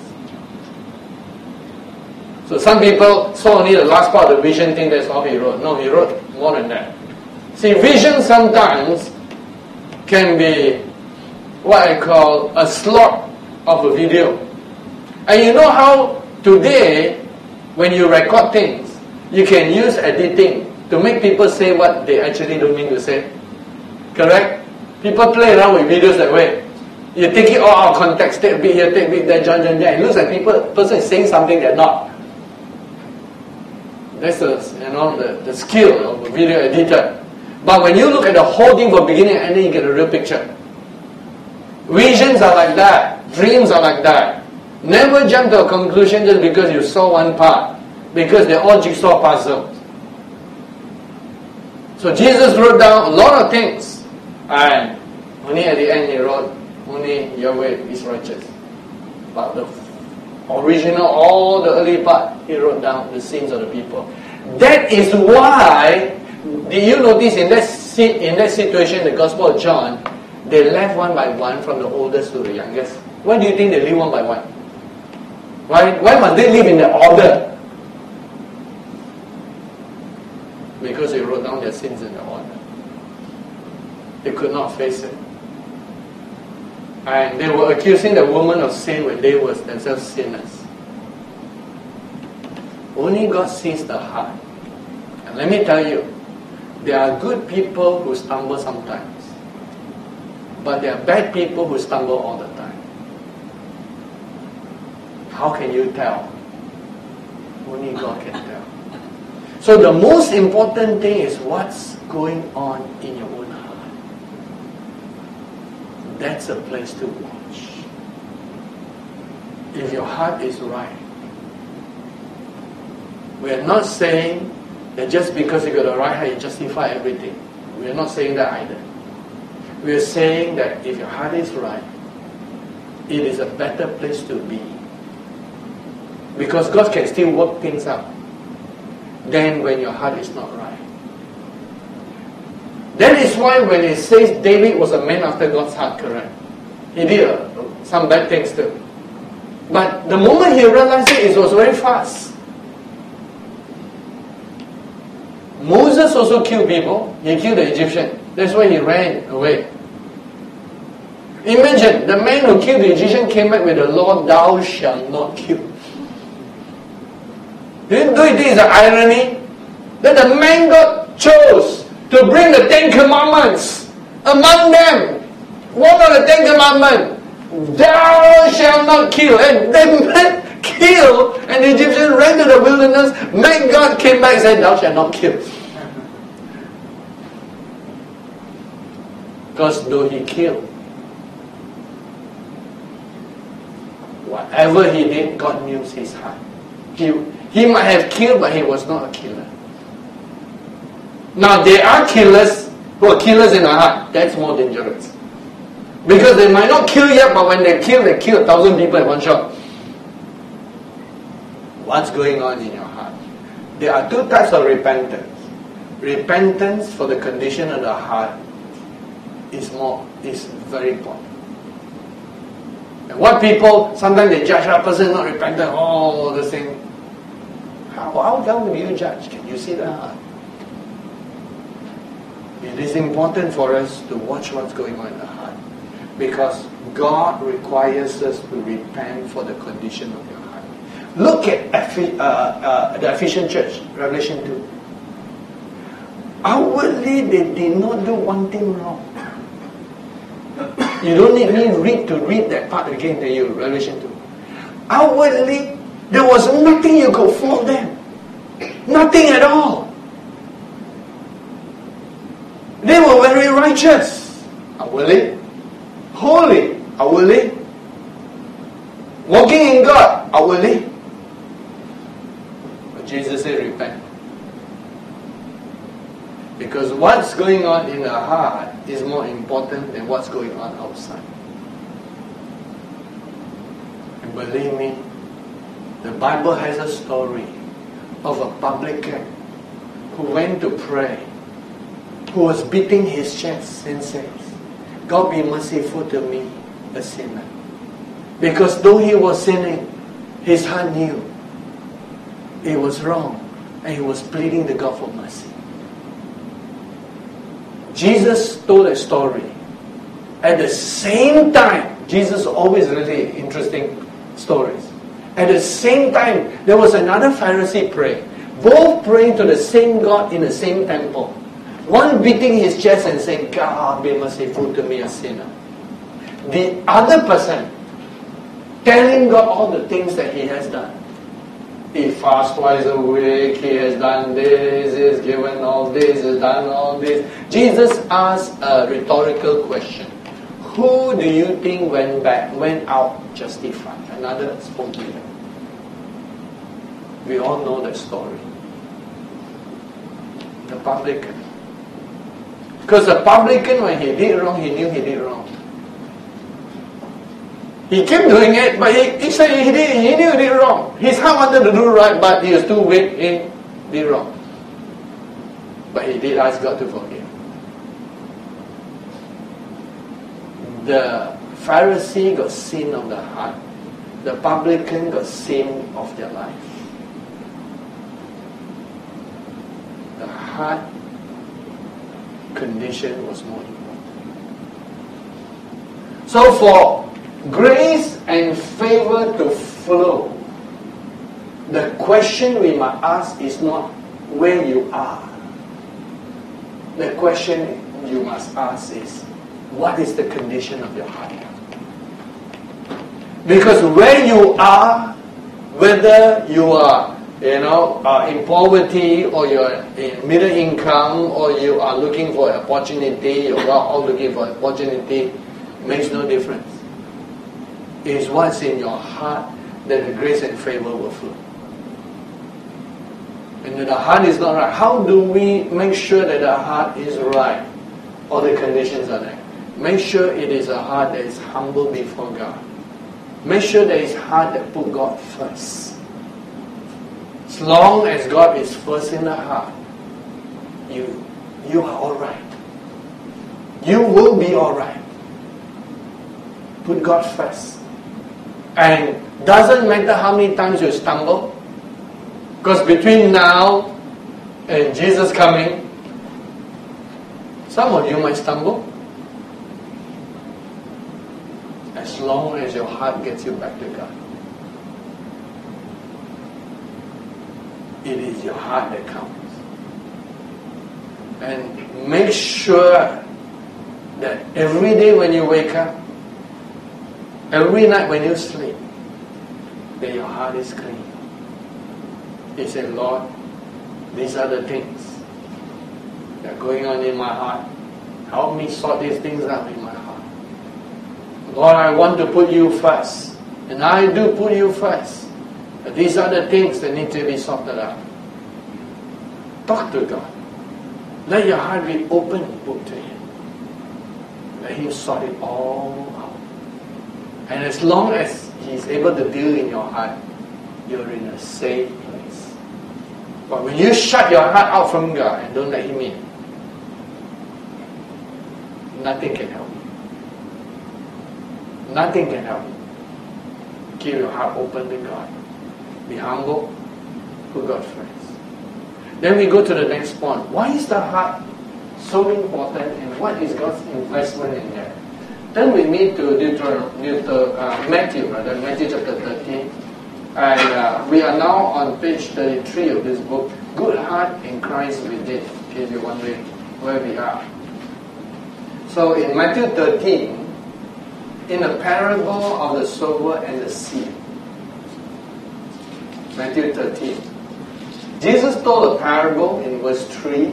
So some people saw only the last part of the vision thing, that's all he wrote. No, he wrote more than that. See, vision sometimes can be what I call a slot of a video. And you know how today, when you record things, you can use editing to make people say what they actually don't mean to say. Correct? People play around with videos that way. You take it all out of context, take a bit here, take a bit there, John, John, John. It looks like people, person is saying something they're not. That's the, you know, the, the skill of a video editor. But when you look at the whole thing from beginning to end, you get a real picture. Visions are like that. Dreams are like that. Never jump to a conclusion just because you saw one part. Because they're all jigsaw puzzles. So Jesus wrote down a lot of things. And only at the end he wrote, only Yahweh is righteous. But the original, all the early part, he wrote down the sins of the people. That is why, did you notice in that, in that situation, the Gospel of John, they left one by one from the oldest to the youngest. Why do you think they leave one by one? Why, why must they live in the order? because he wrote down their sins in the water. They could not face it. And they were accusing the woman of sin when they were themselves sinners. Only God sees the heart. And let me tell you, there are good people who stumble sometimes. But there are bad people who stumble all the time. How can you tell? Only God can tell. So the most important thing is what's going on in your own heart. That's a place to watch. If your heart is right, we are not saying that just because you got a right heart, you justify everything. We are not saying that either. We are saying that if your heart is right, it is a better place to be. Because God can still work things out than when your heart is not right. That is why when it says David was a man after God's heart, correct? He did uh, some bad things too. But the moment he realized it, it was very fast. Moses also killed people. He killed the Egyptian. That's why he ran away. Imagine, the man who killed the Egyptian came back with the law, thou shalt not kill. Do you think it's an irony? That the man God chose to bring the Ten Commandments. Among them, one of the Ten Commandments, thou shalt not kill. And the man killed, and the Egyptian ran to the wilderness. Man God came back and said, thou shalt not kill. Because though he killed, whatever he did, God knew his heart. He, he might have killed, but he was not a killer. Now, there are killers who are killers in the heart. That's more dangerous. Because they might not kill yet, but when they kill, they kill a thousand people in one shot. What's going on in your heart? There are two types of repentance. Repentance for the condition of the heart is more, is very important. And what people, sometimes they judge a person not repentant, all the thing. How, how, how will you judge? Can you see the heart? It is important for us to watch what's going on in the heart. Because God requires us to repent for the condition of your heart. Look at uh, uh, the Ephesian church, Revelation two. Outwardly, they did not do one thing wrong. You don't need me read to read that part again to you, Revelation two. Outwardly, there was nothing you could fault them. Nothing at all. They were very righteous. Outwardly. Holy. Outwardly. Walking in God. Outwardly. But Jesus said, repent. Because what's going on in the heart is more important than what's going on outside. And believe me, the Bible has a story of a publican who went to pray, who was beating his chest and says, God be merciful to me, a sinner. Because though he was sinning, his heart knew it was wrong, and he was pleading the God for mercy. Jesus told a story. At the same time, Jesus always really interesting stories. At the same time, there was another Pharisee praying. Both praying to the same God in the same temple. One beating his chest and saying, God be merciful to me, a sinner. The other person telling God all the things that he has done. He fasts twice a week, he has done this, he has given all this, he has done all this. Jesus asked a rhetorical question. Who do you think went back, went out justified? Another spoke to him. We all know that story. The publican. Because the publican, when he did wrong, he knew he did wrong. He kept doing it, but he, he said he, did, he knew he did wrong. His heart wanted to do right, but he was too weak in did wrong. But he did ask God to forgive. The Pharisee got sin of the heart. The publican got sin of their life. The heart condition was more important. So for grace and favor to flow, the question we must ask is not where you are. The question you must ask is, what is the condition of your heart? Because where you are, whether you are, you know, uh, in poverty, or you're in middle income, or you are looking for opportunity, you're all looking for opportunity, makes no difference. It is what's in your heart that the grace and favor will flow. And if the heart is not right, how do we make sure that the heart is right? All the conditions are there. Make sure it is a heart that is humble before God. Make sure that it's a heart that put God first. As long as God is first in the heart, you, you are alright. You will be alright. Put God first. And doesn't matter how many times you stumble, because between now and Jesus coming, some of you might stumble. As long as your heart gets you back to God. It is your heart that counts. And make sure that every day when you wake up, every night when you sleep, that your heart is clean. You say, Lord, these are the things that are going on in my heart. Help me sort these things out in my heart. Lord, I want to put you first. And I do put you first. But these are the things that need to be sorted out. Talk to God. Let your heart be open book to Him. Let Him sort it all out. And as long as He's able to deal in your heart, you're in a safe place. But when you shut your heart out from God and don't let Him in, nothing can help you. Nothing can help you. Keep your heart open to God. Be humble. Put God first. Then we go to the next point. Why is the heart so important, and what is God's investment in there? Then we meet to Deuteronomy, Deuter, uh, Matthew, rather, Matthew chapter thirteen. And uh, we are now on page thirty-three of this book, Good Heart in Christ Within, in case you're wondering where we are. So in Matthew thirteen, in the parable of the sower and the seed, Matthew thirteen, Jesus told a parable in verse three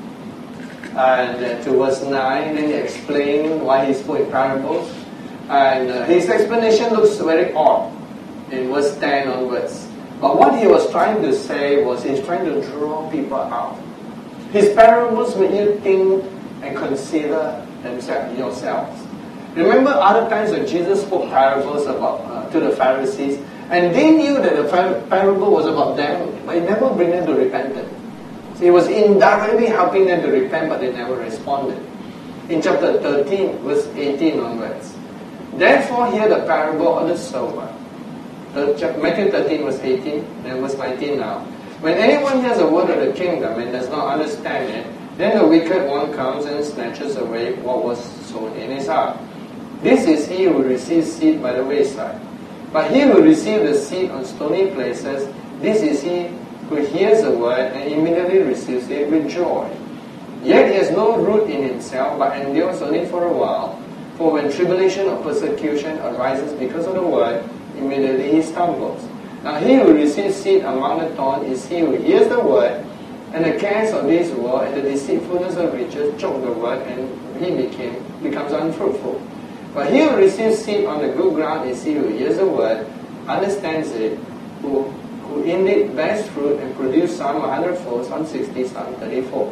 and uh, to verse nine, then he explained why he spoke in parables. And uh, his explanation looks very odd in verse ten onwards. But what he was trying to say was he's trying to draw people out. His parables make you think and consider themselves, yourselves. Remember other times when Jesus spoke parables about uh, to the Pharisees, and they knew that the parable was about them, but it never bring them to repentance. So he was indirectly helping them to repent, but they never responded. In chapter thirteen, verse eighteen onwards, therefore hear the parable of the sower. Matthew thirteen, verse eighteen, then verse nineteen now. When anyone hears a word of the kingdom and does not understand it, then the wicked one comes and snatches away what was sown in his heart. This is he who receives seed by the wayside. But he who receives the seed on stony places, this is he who hears the word and immediately receives it with joy. Yet he has no root in himself, but endures only for a while. For when tribulation or persecution arises because of the word, immediately he stumbles. Now he who receives seed among the thorns is he who hears the word, and the cares of this world and the deceitfulness of riches choke the word, and he became, becomes unfruitful. But he who receives seed on the good ground is he who hears the word, understands it, who, who indeed bears fruit and produces some a hundredfold, some sixty, some thirty-fold.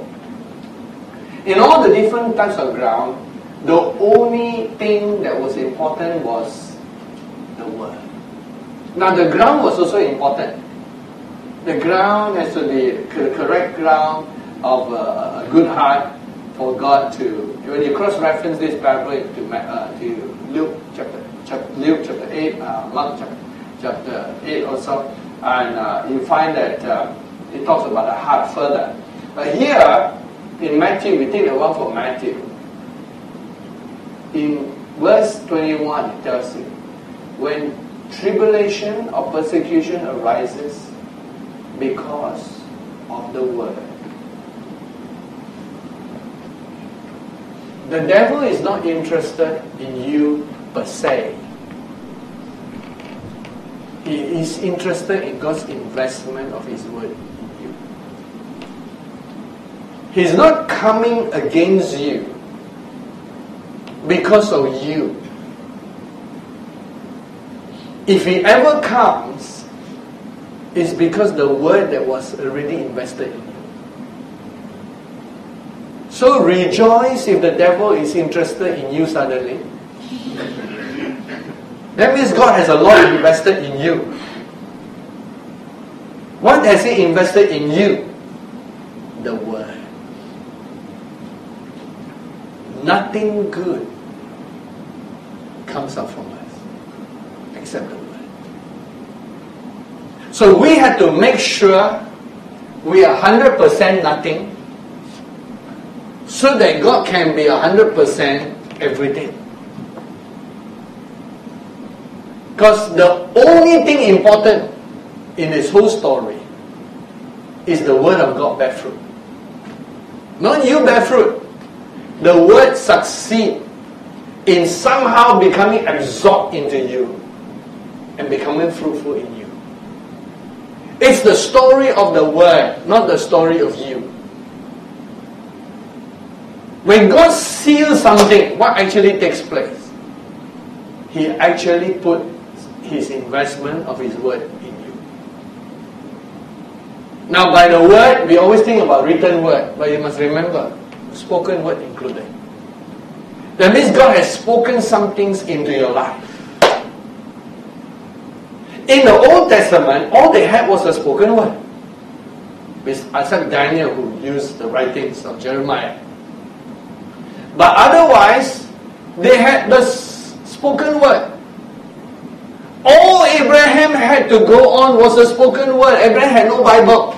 In all the different types of ground, the only thing that was important was the word. Now the ground was also important. The ground has to be the correct ground of a, a good heart for God to. When you cross-reference this parable to, uh, to Luke chapter, chapter Luke chapter eight, uh, Mark chapter, chapter eight also, and uh, you find that uh, it talks about the heart further. But here, in Matthew, we take the one for Matthew. In verse twenty-one, it tells you, when tribulation or persecution arises because of the word. The devil is not interested in you per se. He is interested in God's investment of His word in you. He's not coming against you because of you. If he ever comes, it's because the word that was already invested in you. So rejoice if the devil is interested in you suddenly. That means God has a lot invested in you. What has He invested in you? The word. Nothing good comes out from us except the word. So we have to make sure we are one hundred percent nothing so that God can be one hundred percent everything. Because the only thing important in this whole story is the word of God bear fruit. Not you bear fruit. The word succeed in somehow becoming absorbed into you and becoming fruitful in you. It's the story of the word, not the story of you. When God seals something, what actually takes place? He actually put His investment of His word in you. Now by the word, we always think about written word, but you must remember, spoken word included. That means God has spoken some things into your life. In the Old Testament, all they had was a spoken word. Except Daniel, who used the writings of Jeremiah. But otherwise, they had the spoken word. All Abraham had to go on was a spoken word. Abraham had no Bible.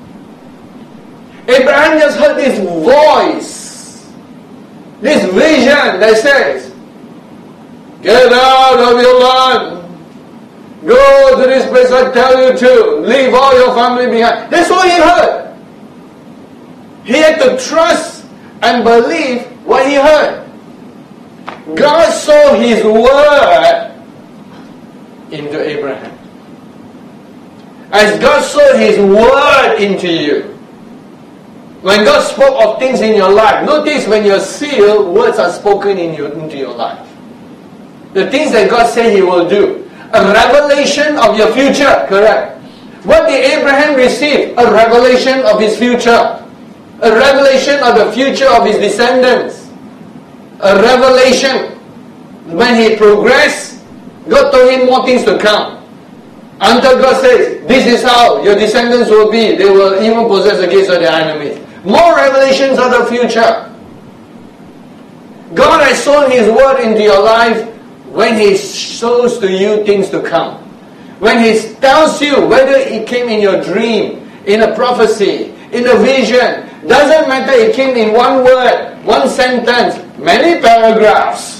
Abraham just heard this voice, this vision that says, get out of your land. Go to this place I tell you to. Leave all your family behind. That's all he heard. He had to trust and believe what he heard. God saw His word into Abraham. As God saw His word into you. When God spoke of things in your life, notice when you're sealed, words are spoken in you, into your life. The things that God said He will do. A revelation of your future, correct? What did Abraham receive? A revelation of his future. A revelation of the future of his descendants. A revelation. When he progressed, God told him more things to come. Until God says, this is how your descendants will be. They will even possess the gates of their enemies. More revelations of the future. God has sown His word into your life when He shows to you things to come. When He tells you, whether it came in your dream, in a prophecy, in a vision, doesn't matter, it came in one word, one sentence, many paragraphs.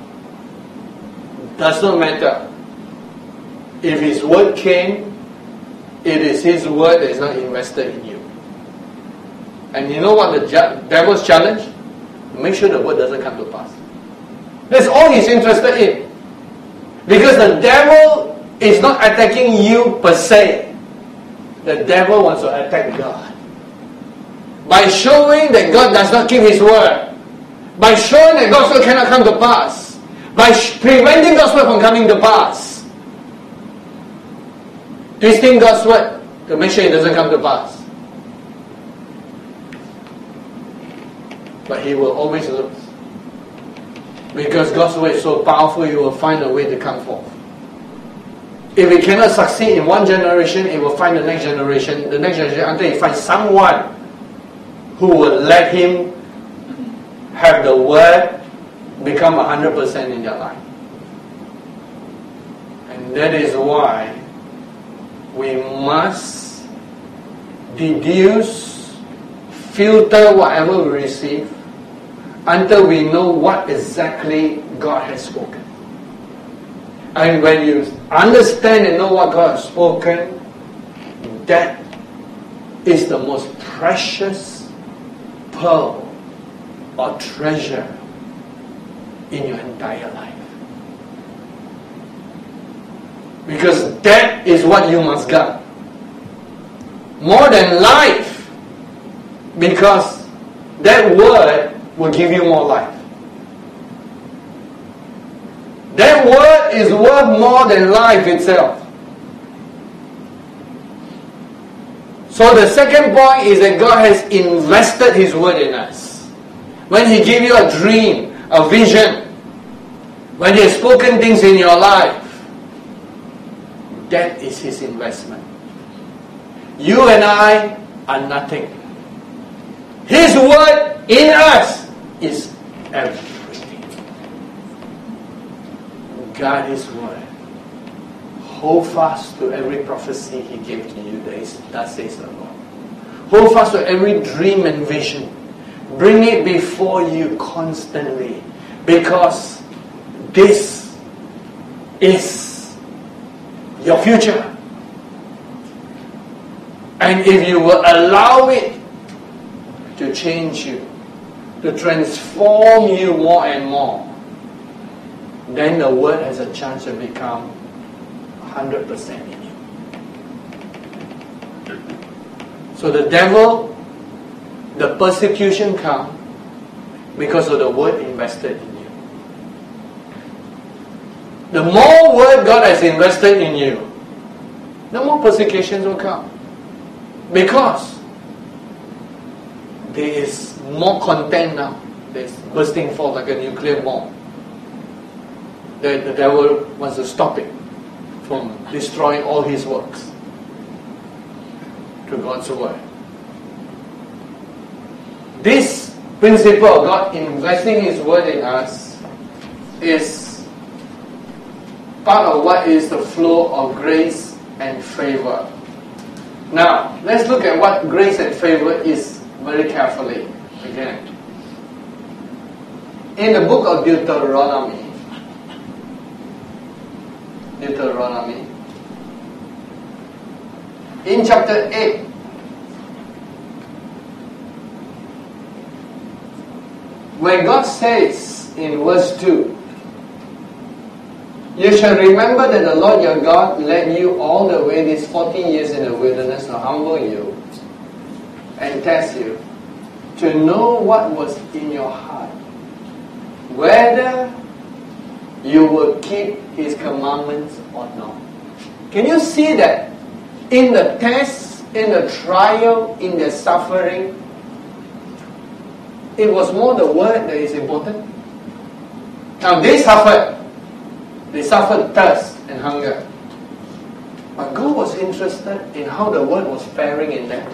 Does not matter. If His word came, it is His word that is not invested in you. And you know what the devil's challenge? Make sure the word doesn't come to pass. That's all he's interested in. Because the devil is not attacking you per se. The devil wants to attack God. By showing that God does not keep His word. By showing that God's word cannot come to pass. By sh- preventing God's word from coming to pass. Twisting God's word to make sure it doesn't come to pass. But he will always lose. Because God's word is so powerful, He will find a way to come forth. If it cannot succeed in one generation, it will find the next generation, the next generation, until He finds someone who will let Him have the word become one hundred percent in their life. And that is why we must deduce filter whatever we receive until we know what exactly God has spoken. And when you understand and know what God has spoken, that is the most precious pearl or treasure in your entire life. Because that is what you must guard. More than life. Because that word will give you more life. That word is worth more than life itself. So the second point is that God has invested His word in us. When He gave you a dream, a vision, when He has spoken things in your life, that is His investment. You and I are nothing. His word in us is everything. Guard His word. Hold fast to every prophecy He gave to you. That says the Lord. Hold fast to every dream and vision. Bring it before you constantly. Because this is your future. And if you will allow it to change you, to transform you more and more, then the word has a chance to become one hundred percent in you. So the devil, the persecution comes because of the word invested in you. The more word God has invested in you, the more persecutions will come. Because there is more content now. There's bursting forth like a nuclear bomb. The, the devil wants to stop it from destroying all his works to God's word. This principle of God investing His word in us is part of what is the flow of grace and favor. Now, let's look at what grace and favor is very carefully again. In the book of Deuteronomy, Deuteronomy, in chapter eight, where God says in verse two, "You shall remember that the Lord your God led you all the way these forty years in the wilderness to humble you and test you, to know what was in your heart, whether you will keep His commandments or not." Can you see that in the test, in the trial, in the suffering, it was more the word that is important? Now they suffered. They suffered thirst and hunger. But God was interested in how the word was faring in them.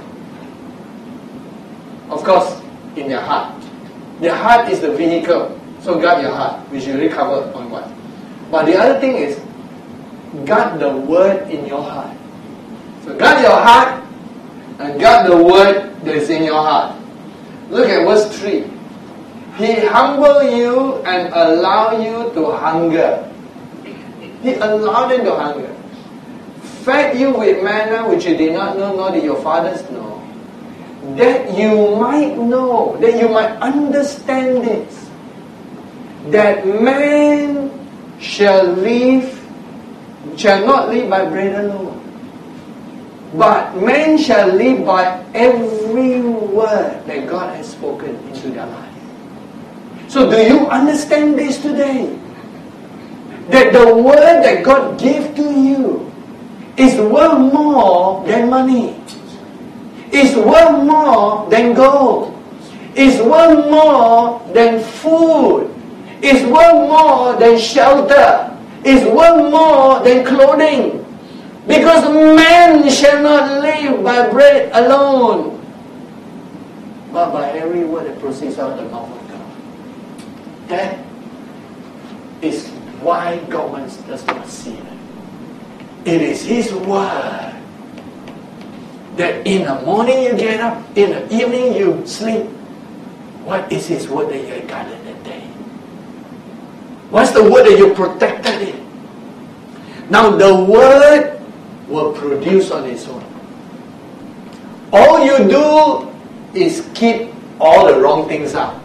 Of course, in their heart. Their heart is the vehicle. So guard your heart, which you already covered on one. But the other thing is, guard the word in your heart. So guard your heart and guard the word that is in your heart. Look at verse three. He humble you and allow you to hunger. He allowed them to hunger. Fed you with manna which you did not know, nor did your fathers know. That you might know, that you might understand this. That man shall live, shall not live by bread alone. But man shall live by every word that God has spoken into their life. So do you understand this today? That the word that God gave to you is worth more than money. Is worth more than gold. Is worth more than food. Is worth more than shelter. Is worth more than clothing. Because man shall not live by bread alone, but by every word that proceeds out of the mouth of God. That is why God does not see it. It is His word That in the morning you get up, in the evening you sleep. What is His word that you guarded that day? What's the word that you protected it? Now the word will produce on its own. All you do is keep all the wrong things out.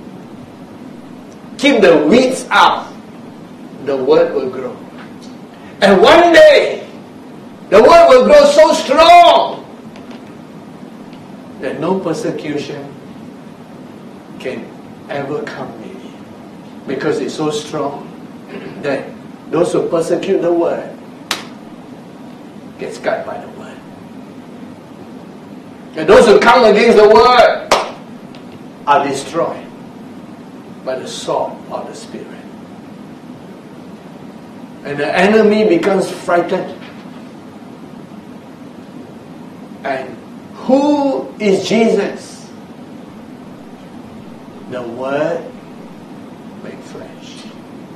Keep the weeds out. The word will grow. And one day, the word will grow so strong that no persecution can ever come near it. Because it's so strong that those who persecute the word get scarred by the word. And those who come against the word are destroyed by the sword of the Spirit. And the enemy becomes frightened. And who is Jesus? The Word made flesh.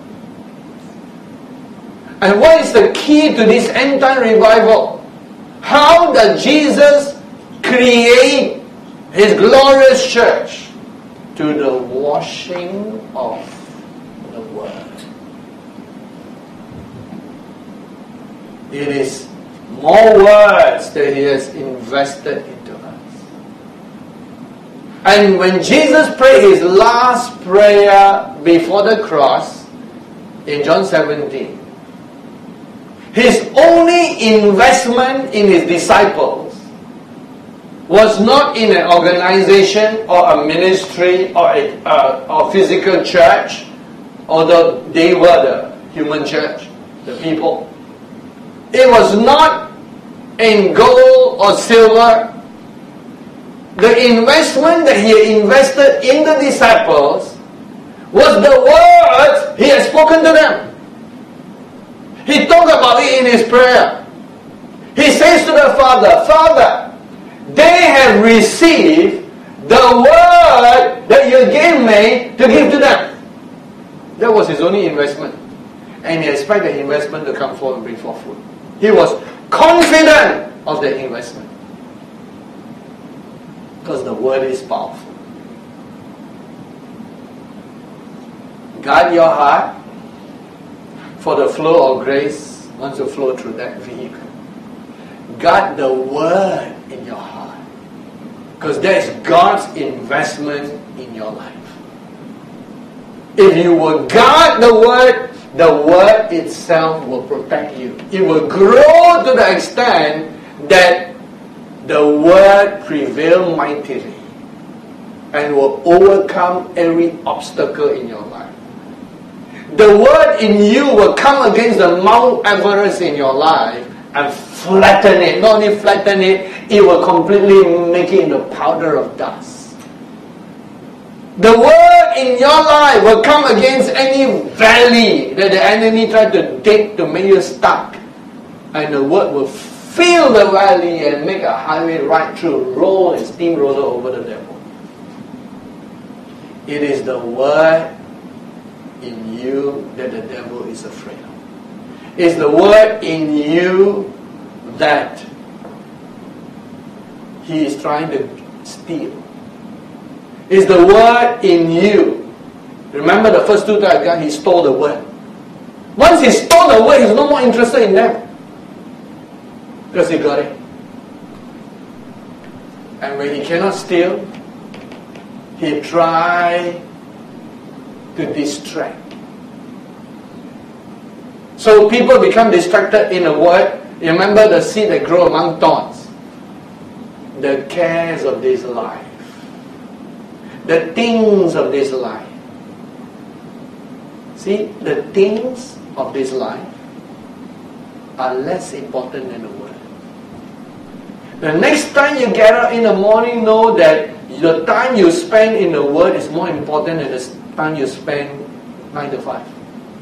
And what is the key to this end time revival? How does Jesus create His glorious church? To the washing of the Word. It is more words that He has invested into us. And when Jesus prayed His last prayer before the cross, in John seventeen, His only investment in His disciples was not in an organization or a ministry or a uh, or physical church, although they were the human church, the people. It was not in gold or silver. The investment that He invested in the disciples was the words He had spoken to them. He talked about it in His prayer. He says to the Father, Father, they have received the word that you gave me to give to them. That was His only investment. And He expected the investment to come forth and bring forth fruit. He was confident of the investment. Because the word is powerful. Guard your heart, for the flow of grace wants to flow through that vehicle. Guard the word in your heart. Because that is God's investment in your life. If you will guard the word, the word itself will protect you. It will grow to the extent that the word prevail mightily and will overcome every obstacle in your life. The word in you will come against the Mount Everest in your life and flatten it. Not only flatten it, it will completely make it into powder of dust. The word in your life will come against any valley that the enemy tried to dig to make you stuck. And the word will fill the valley and make a highway right through, roll and steamroller over the devil. It is the word in you that the devil is afraid of. It's the word in you that he is trying to steal. It's the word in you. Remember the first two guys, he stole the word. Once he stole the word, he's no more interested in them. Because he got it. And when he cannot steal, he tries to distract. So people become distracted in a word. You remember the seed that grow among thorns? The cares of this life. The things of this life. See, the things of this life are less important than the word. The next time you get up in the morning, know that the time you spend in the word is more important than the time you spend nine to five.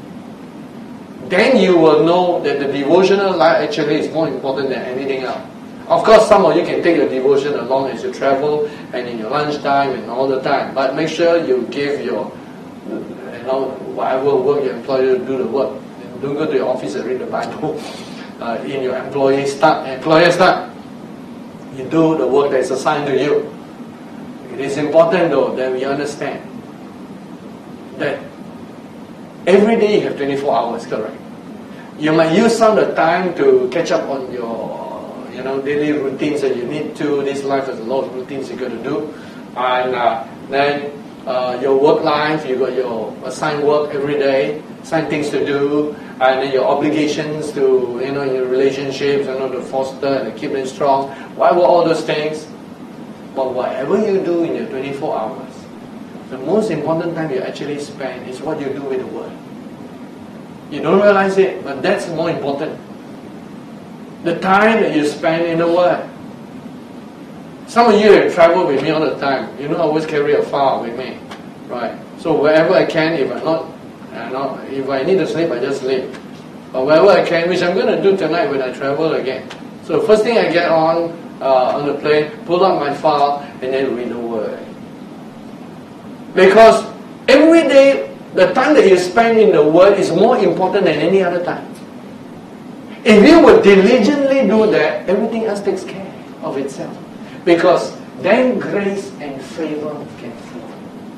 Then you will know that the devotional life actually is more important than anything else. Of course, some of you can take your devotion along as you travel and in your lunchtime and all the time. But make sure you give your, you know, whatever work your employer to do the work. Don't go to your office and read the Bible uh, in your employee start, employer start. You do the work that is assigned to you. It is important though that we understand that every day you have twenty-four hours, correct? You might use some of the time to catch up on your, you know, daily routines that you need to. This life has a lot of routines you got to do, and uh, then uh, your work life, you got your assigned work every day, assigned things to do, and then your obligations to, you know, your relationships, you know, to foster and to keep them strong. Whatever all those things, but whatever you do in your twenty-four hours, the most important time you actually spend is what you do with the Word. You don't realize it, but that's more important. The time that you spend in the Word. Some of you have traveled with me all the time. You know, I always carry a file with me, right? So wherever I can, if I'm not, uh, not, if I need to sleep, I just sleep. But wherever I can, which I'm going to do tonight when I travel again. So first thing I get on uh, on the plane, pull out my file, and then read the Word. Because every day, the time that you spend in the Word is more important than any other time. If you would diligently do that, everything else takes care of itself. Because then grace and favor can flow.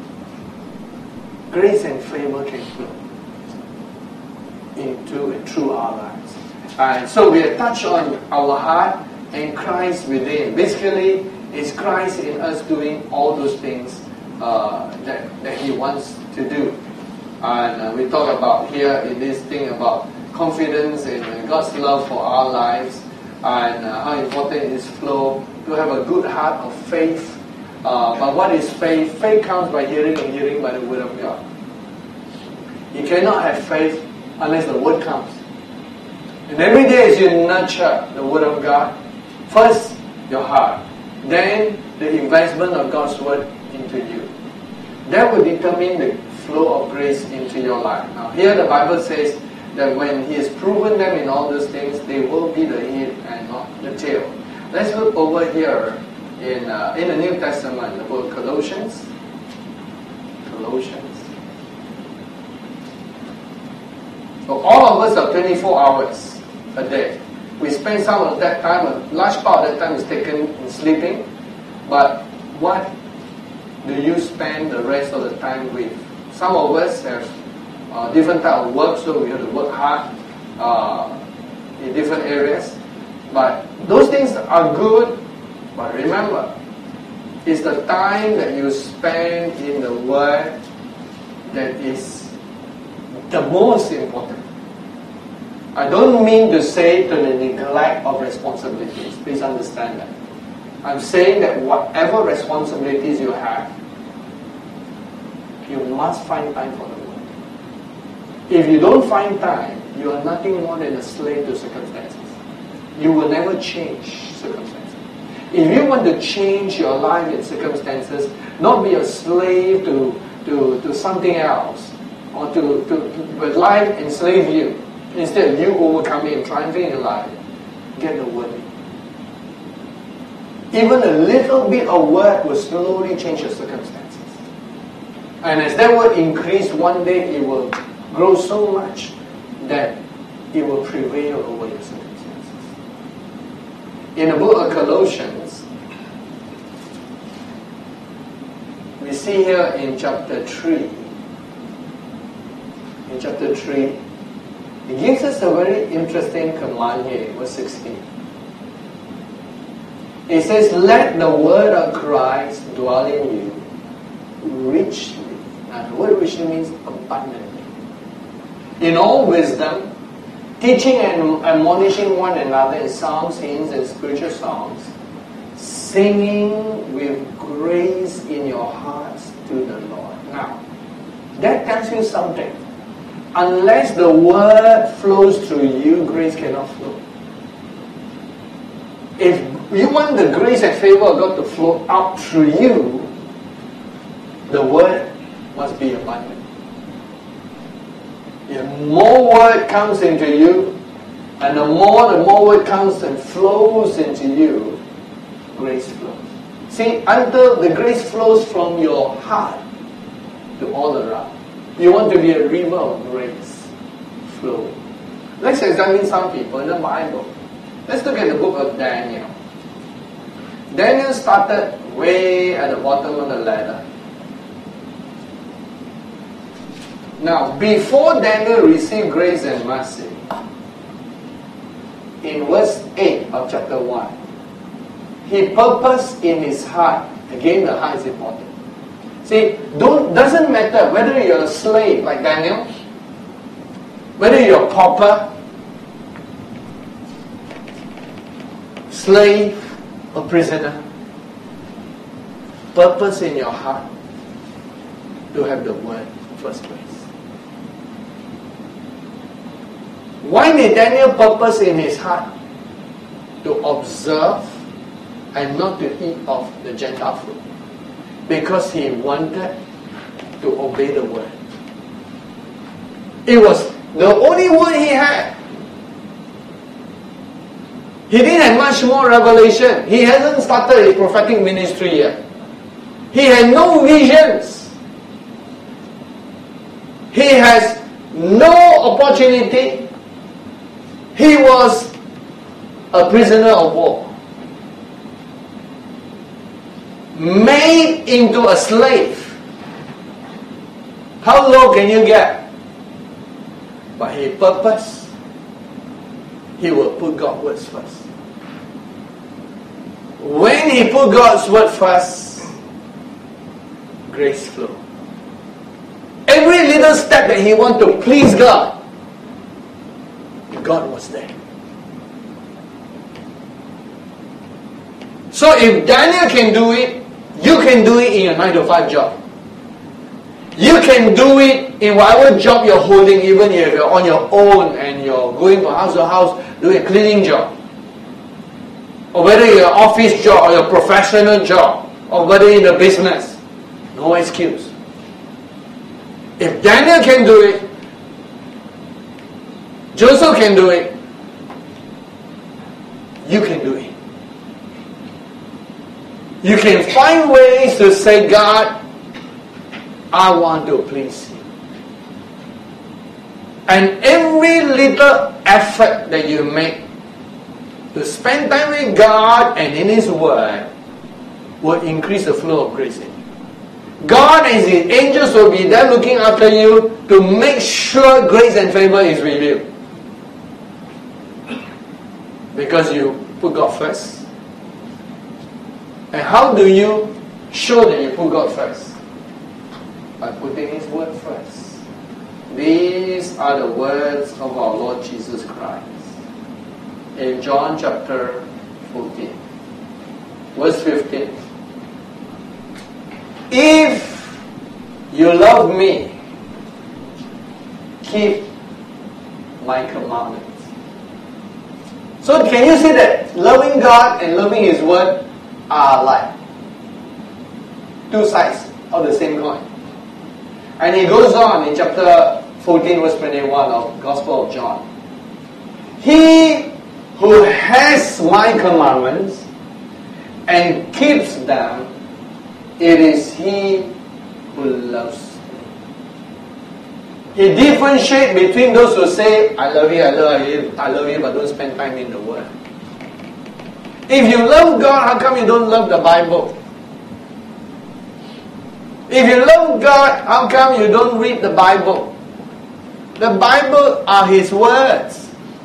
Grace and favor can flow into and through our lives. And so we are touched on our heart and Christ within. Basically, it's Christ in us doing all those things uh, that, that He wants to do. And uh, we talk about here in this thing about confidence in God's love for our lives, and uh, how important it is flow to have a good heart of faith. Uh, but what is faith? Faith comes by hearing, and hearing by the Word of God. You cannot have faith unless the Word comes. And every day as you nurture the Word of God, first your heart, then the investment of God's Word into you. That will determine the flow of grace into your life. Now here the Bible says that when He has proven them in all those things, they will be the head and not the tail. Let's look over here in uh, in the New Testament, the book of Colossians. Colossians. So all of us are twenty-four hours a day. We spend some of that time, a large part of that time is taken in sleeping. But what do you spend the rest of the time with? Some of us have uh, different type of work, so we have to work hard uh, in different areas. But those things are good, but remember, it's the time that you spend in the Word that is the most important. I don't mean to say to the neglect of responsibilities. Please understand that. I'm saying that whatever responsibilities you have, you must find time for the Word. If you don't find time, you are nothing more than a slave to circumstances. You will never change circumstances. If you want to change your life and circumstances, not be a slave to, to, to something else, or to, to, to life enslave you. Instead of you overcoming and triumphing in life, get the Word. Even a little bit of Word will slowly change your circumstances. And as that Word increase, one day it will grow so much that it will prevail over your circumstances. In the book of Colossians, we see here in chapter three, in chapter three, it gives us a very interesting command here, verse sixteen. It says, let the word of Christ dwell in you richly. Now the word richly means abundantly. In all wisdom, teaching and admonishing one another in psalms, hymns, and spiritual songs, singing with grace in your hearts to the Lord. Now, that tells you something. Unless the Word flows through you, grace cannot flow. If you want the grace and favor of God to flow out through you, the Word must be abundant. If more Word comes into you, and the more the more Word comes and flows into you, grace flows. See, until the grace flows from your heart to all around, you want to be a river of grace flowing. Let's examine some people in the Bible. Let's look at the book of Daniel. Daniel started way at the bottom of the ladder. Now, before Daniel received grace and mercy, in verse eight of chapter one, he purposed in his heart, again the heart is important. See, don't, doesn't matter whether you're a slave like Daniel, whether you're a pauper, slave, or prisoner, purpose in your heart to have the word first place. Why did Daniel purpose in his heart to observe and not to eat of the Gentile food? Because he wanted to obey the word. It was the only word he had. He didn't have much more revelation. He hasn't started his prophetic ministry yet. He had no visions. He has no opportunity. He was a prisoner of war. Made into a slave. How low can you get? But he purposed, he will put God's words first. When he put God's word first, grace flow. Every little step that he wanted to please God, God was there. So if Daniel can do it, you can do it in your nine to five job. You can do it in whatever job you're holding, even if you're on your own and you're going from house to house doing a cleaning job. Or whether you're an office job or your professional job, or whether in the business. No excuse. If Daniel can do it, Joseph can do it, you can do it. You can find ways to say, God, I want to please you. And every little effort that you make to spend time with God and in His Word will increase the flow of grace in you. God and His angels will be there looking after you to make sure grace and favor is with you. Because you put God first. And how do you show that you put God first? By putting His Word first. These are the words of our Lord Jesus Christ. In John chapter fourteen, verse fifteen. If you love me, keep my commandments. So can you see that loving God and loving His Word are like two sides of the same coin? And he goes on in chapter fourteen, verse twenty-one of Gospel of John. He who has my commandments and keeps them, it is he who loves me. He differentiates between those who say, I love you, I love you, I love you, but don't spend time in the Word. If you love God, how come you don't love the Bible? If you love God, how come you don't read the Bible? The Bible are His words.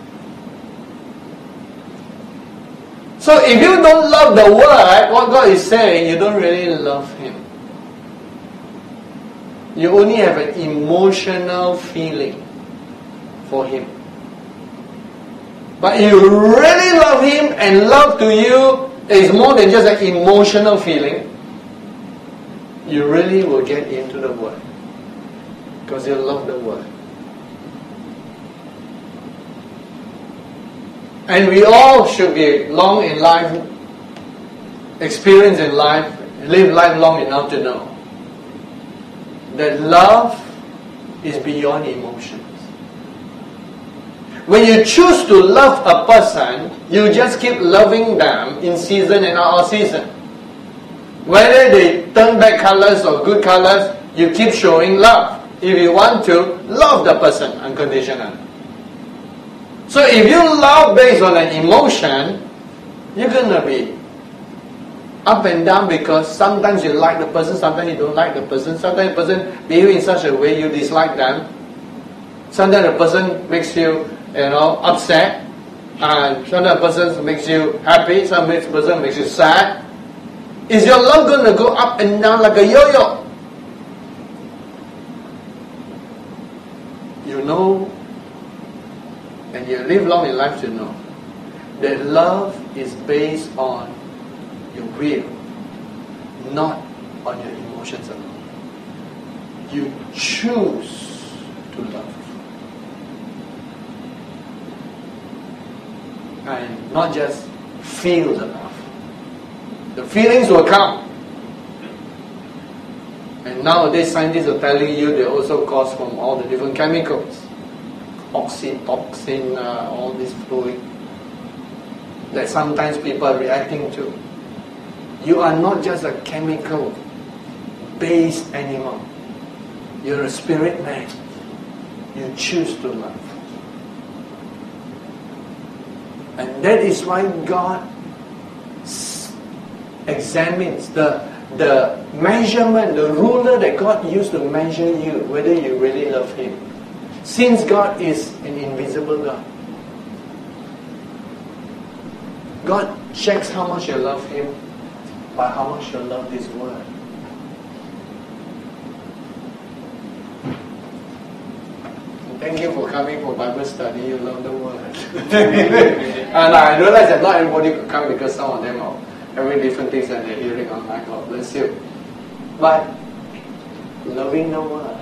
So if you don't love the Word, what God is saying, you don't really love Him. You only have an emotional feeling for Him. But you really love Him, and love to you is more than just an emotional feeling. You really will get into the Word. Because you love the Word. And we all should be long in life, experienced in life, live life long enough to know that love is beyond emotions. When you choose to love a person, you just keep loving them in season and out of season. Whether they turn bad colors or good colors, you keep showing love. If you want to, love the person unconditionally. So if you love based on an emotion, you're going to be up and down because sometimes you like the person, sometimes you don't like the person. Sometimes the person behaves in such a way you dislike them. Sometimes the person makes you, you know, upset. And sometimes the person makes you happy. Sometimes the person makes you sad. Is your love going to go up and down like a yo-yo? You know, and you live long in life to know that love is based on your will, not on your emotions alone. You choose to love. And not just feel the love. The feelings will come. And nowadays scientists are telling you they also cause from all the different chemicals. Oxytocin, uh, all this fluid that sometimes people are reacting to. You are not just a chemical based animal. You're a spirit man. You choose to love. And that is why God examines the, the measurement, the ruler that God used to measure you, whether you really love Him. Since God is an invisible God, God checks how much you love Him by how much you love this Word. Thank you for coming for Bible study. You love the Word. And I realize that not everybody could come because some of them are having different things that they're hearing online. God bless you. But loving the Word.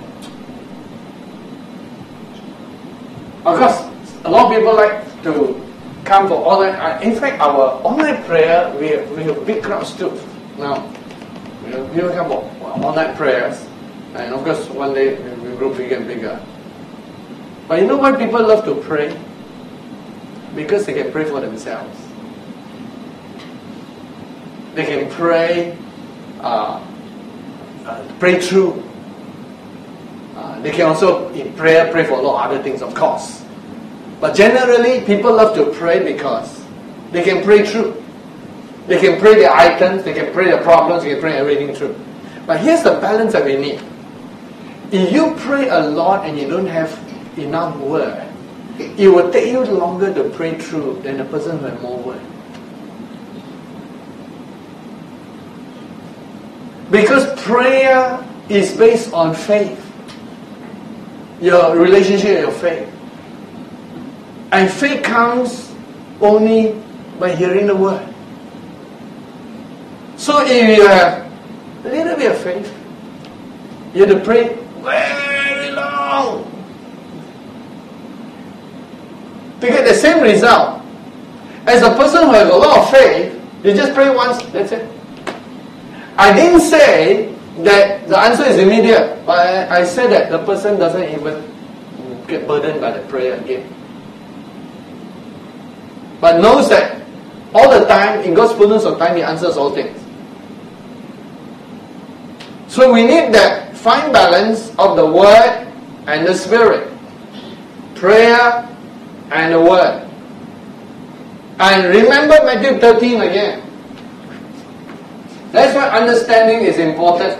Of course, a lot of people like to come for online. In fact, our online prayer, we have, we have big crowds too. Now, we will come for online prayers. And of course, one day we will grow bigger and bigger. But you know why people love to pray? Because they can pray for themselves. They can pray, uh, uh, pray through. Uh, they can also, in prayer, pray for a lot of other things, of course. But generally, people love to pray because they can pray through. They can pray their items, they can pray their problems, they can pray everything through. But here's the balance that we need. If you pray a lot and you don't have enough word, it will take you longer to pray through than the person who has more word. Because prayer is based on faith. Your relationship with your faith. And faith comes only by hearing the word. So if you have a little bit of faith, you have to pray very long to get the same result as a person who has a lot of faith. You just pray once, that's it. I didn't say that the answer is immediate, but I, I said that the person doesn't even get burdened by the prayer again, but knows that all the time, in God's fullness of time, He answers all things. So we need that fine balance of the Word and the Spirit. Prayer and the Word. And remember Matthew thirteen again. That's why understanding is important.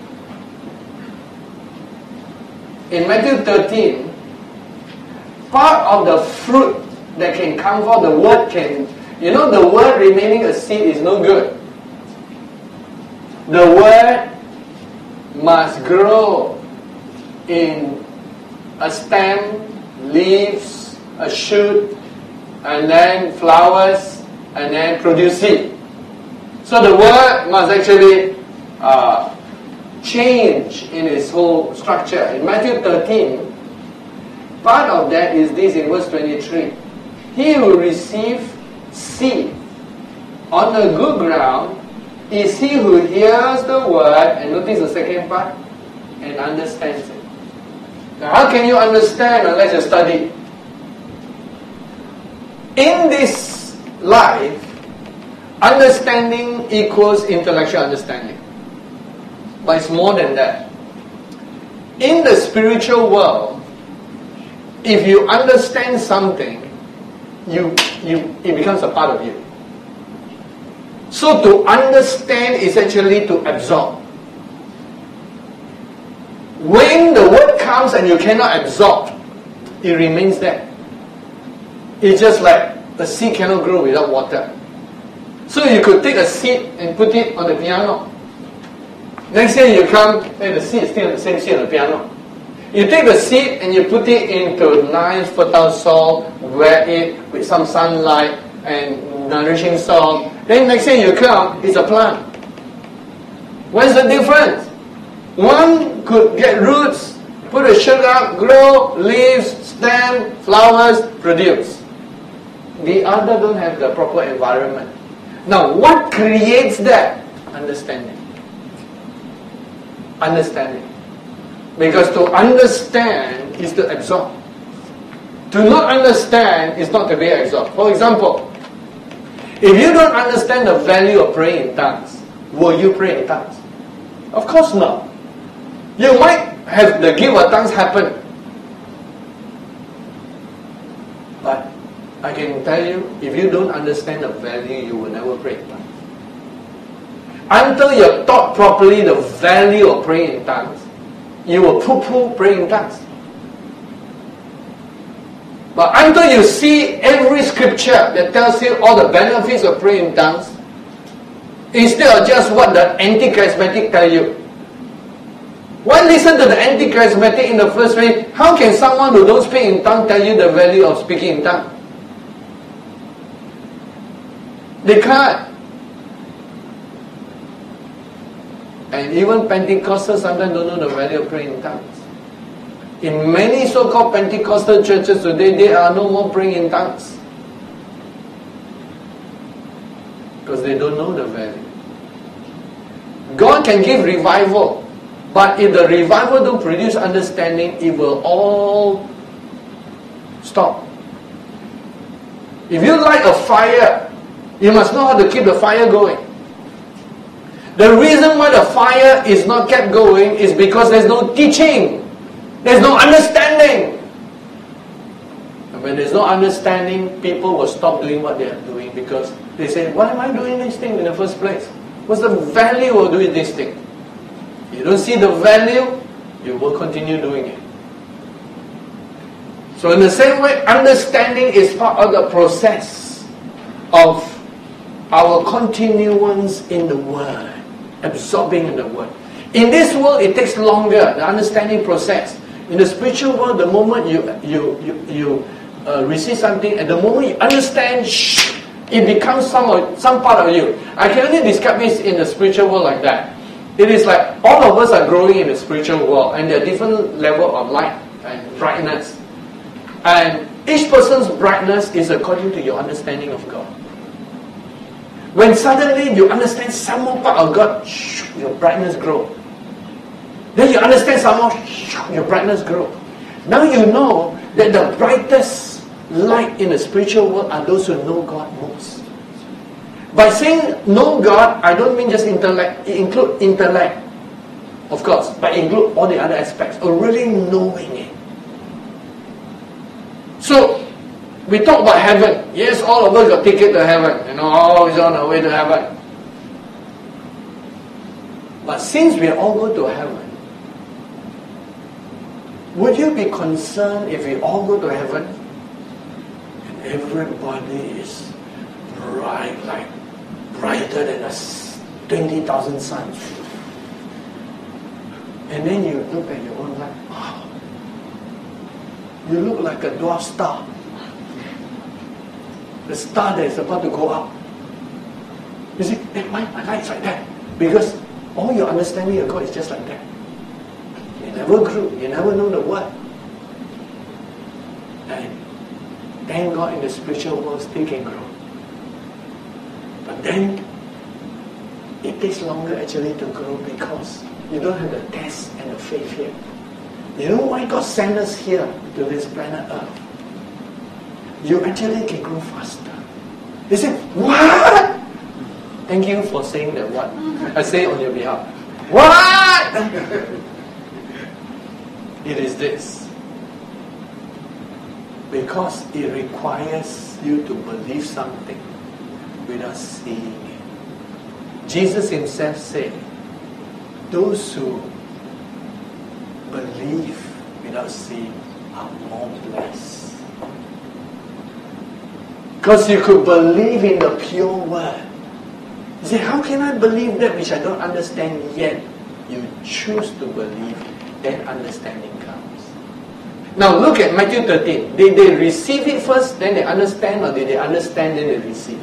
In Matthew thirteen, part of the fruit that can come from the Word can, you know, the Word remaining a seed is no good. The Word must grow in a stem, leaves, a shoot, and then flowers, and then produce seed. So the Word must actually uh, change in its whole structure. In Matthew thirteen, part of that is this in verse twenty-three. He who receives seed on the good ground is he who hears the word, and notice the second part, and understands it. Now how can you understand unless you study? In this life, understanding equals intellectual understanding. But it's more than that. In the spiritual world, if you understand something, you, you, it becomes a part of you. So to understand is actually to absorb. When the word comes and you cannot absorb, it remains there. It's just like a seed cannot grow without water. So you could take a seed and put it on the piano. Next year you come and the seed is still the same seed on the piano. You take the seed and you put it into nice fertile soil, wet it with some sunlight and nourishing soil. Then next year you come, it's a plant. What's the difference? One could get roots, put a sugar, grow, leaves, stem, flowers, produce. The other don't have the proper environment. Now, what creates that? Understanding. Understanding. Because to understand is to absorb. To not understand is not to be absorbed. For example, if you don't understand the value of praying in tongues, will you pray in tongues? Of course not. You might have the gift of tongues happen. But I can tell you, if you don't understand the value, you will never pray in tongues. Until you're taught properly the value of praying in tongues, you will poo-poo praying in tongues. But until you see every scripture that tells you all the benefits of praying in tongues, instead of just what the anti-charismatic tell you. Why listen to the anti-charismatic in the first place? How can someone who don't speak in tongues tell you the value of speaking in tongues? They can't. And even Pentecostals sometimes don't know the value of praying in tongues. In many so-called Pentecostal churches today, there are no more praying in tongues. Because they don't know the value. God can give revival, but if the revival don't produce understanding, it will all stop. If you light a fire, you must know how to keep the fire going. The reason why the fire is not kept going is because there's no teaching. There's no understanding. And when there's no understanding, people will stop doing what they are doing because they say, why am I doing this thing in the first place? What's the value of doing this thing? If you don't see the value, you will continue doing it. So in the same way, understanding is part of the process of our continuance in the Word. Absorbing in the Word. In this world, it takes longer, the understanding process. In the spiritual world, the moment you you you, you uh, receive something, and the moment you understand, shh, it becomes some of, some part of you. I can only describe this in the spiritual world like that. It is like all of us are growing in the spiritual world, and there are different levels of light and brightness. And each person's brightness is according to your understanding of God. When suddenly you understand some more part of God, shh, your brightness grows. Then you understand some more, shh, your brightness grows. Now you know that the brightest light in the spiritual world are those who know God most. By saying know God, I don't mean just intellect. It includes intellect, of course, but it includes all the other aspects of really knowing it. So, we talk about heaven. Yes, all of us got ticket to heaven. You know, always on our way to heaven. But since we are all going to heaven, would you be concerned if we all go to heaven and everybody is bright, like brighter than a twenty thousand suns? And then you look at your own life. Oh, you look like a dwarf star. The star that is about to go up. You see, hey, why my light's like that? Because all your understanding of God is just like that. You never grew. You never know the word. And thank God in the spiritual world still can grow. But then it takes longer actually to grow because you don't have the test and the faith here. You know why God sent us here to this planet Earth? You actually can grow faster. They say, what? Thank you for saying that what. I say it on your behalf. What? It is this. Because it requires you to believe something without seeing it. Jesus himself said, those who believe without seeing are more blessed. Because you could believe in the pure word. You say, how can I believe that which I don't understand yet? You choose to believe, then understanding comes. Now look at Matthew thirteen. Did they receive it first, then they understand, or did they understand, then they receive?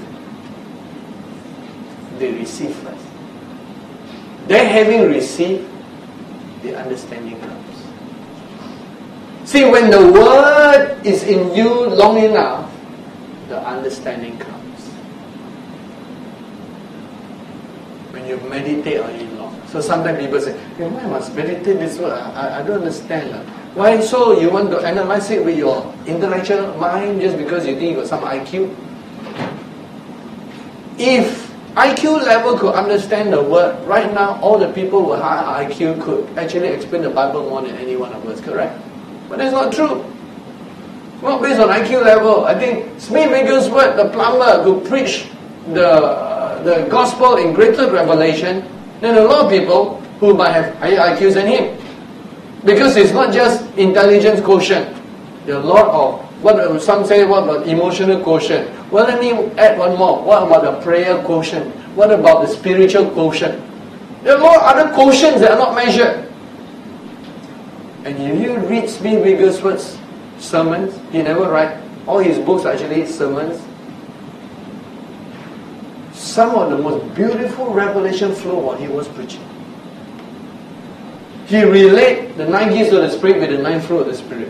They receive first. Then having received, the understanding comes. See, when the word is in you long enough, the understanding comes. When you meditate on it long. So sometimes people say, hey, why must meditate this word? I, I don't understand. Why so you want to analyze it with your intellectual mind just because you think you got some I Q? If I Q level could understand the word, right now all the people with high I Q could actually explain the Bible more than any one of us, correct? But that's not true. Not based on I Q level. I think Smith Wigglesworth, the plumber, could preach the, uh, the gospel in greater revelation than a lot of people who might have higher I Qs than him. Because it's not just intelligence quotient. There are a lot of, what some say, what about emotional quotient? Well, let me add one more. What about the prayer quotient? What about the spiritual quotient? There are a lot of other quotients that are not measured. And if you read Smith Wigglesworth's sermons, he never write, all his books are actually sermons. Some of the most beautiful revelation flow what he was preaching. He relate the nine gifts of the Spirit with the nine fruit of the Spirit.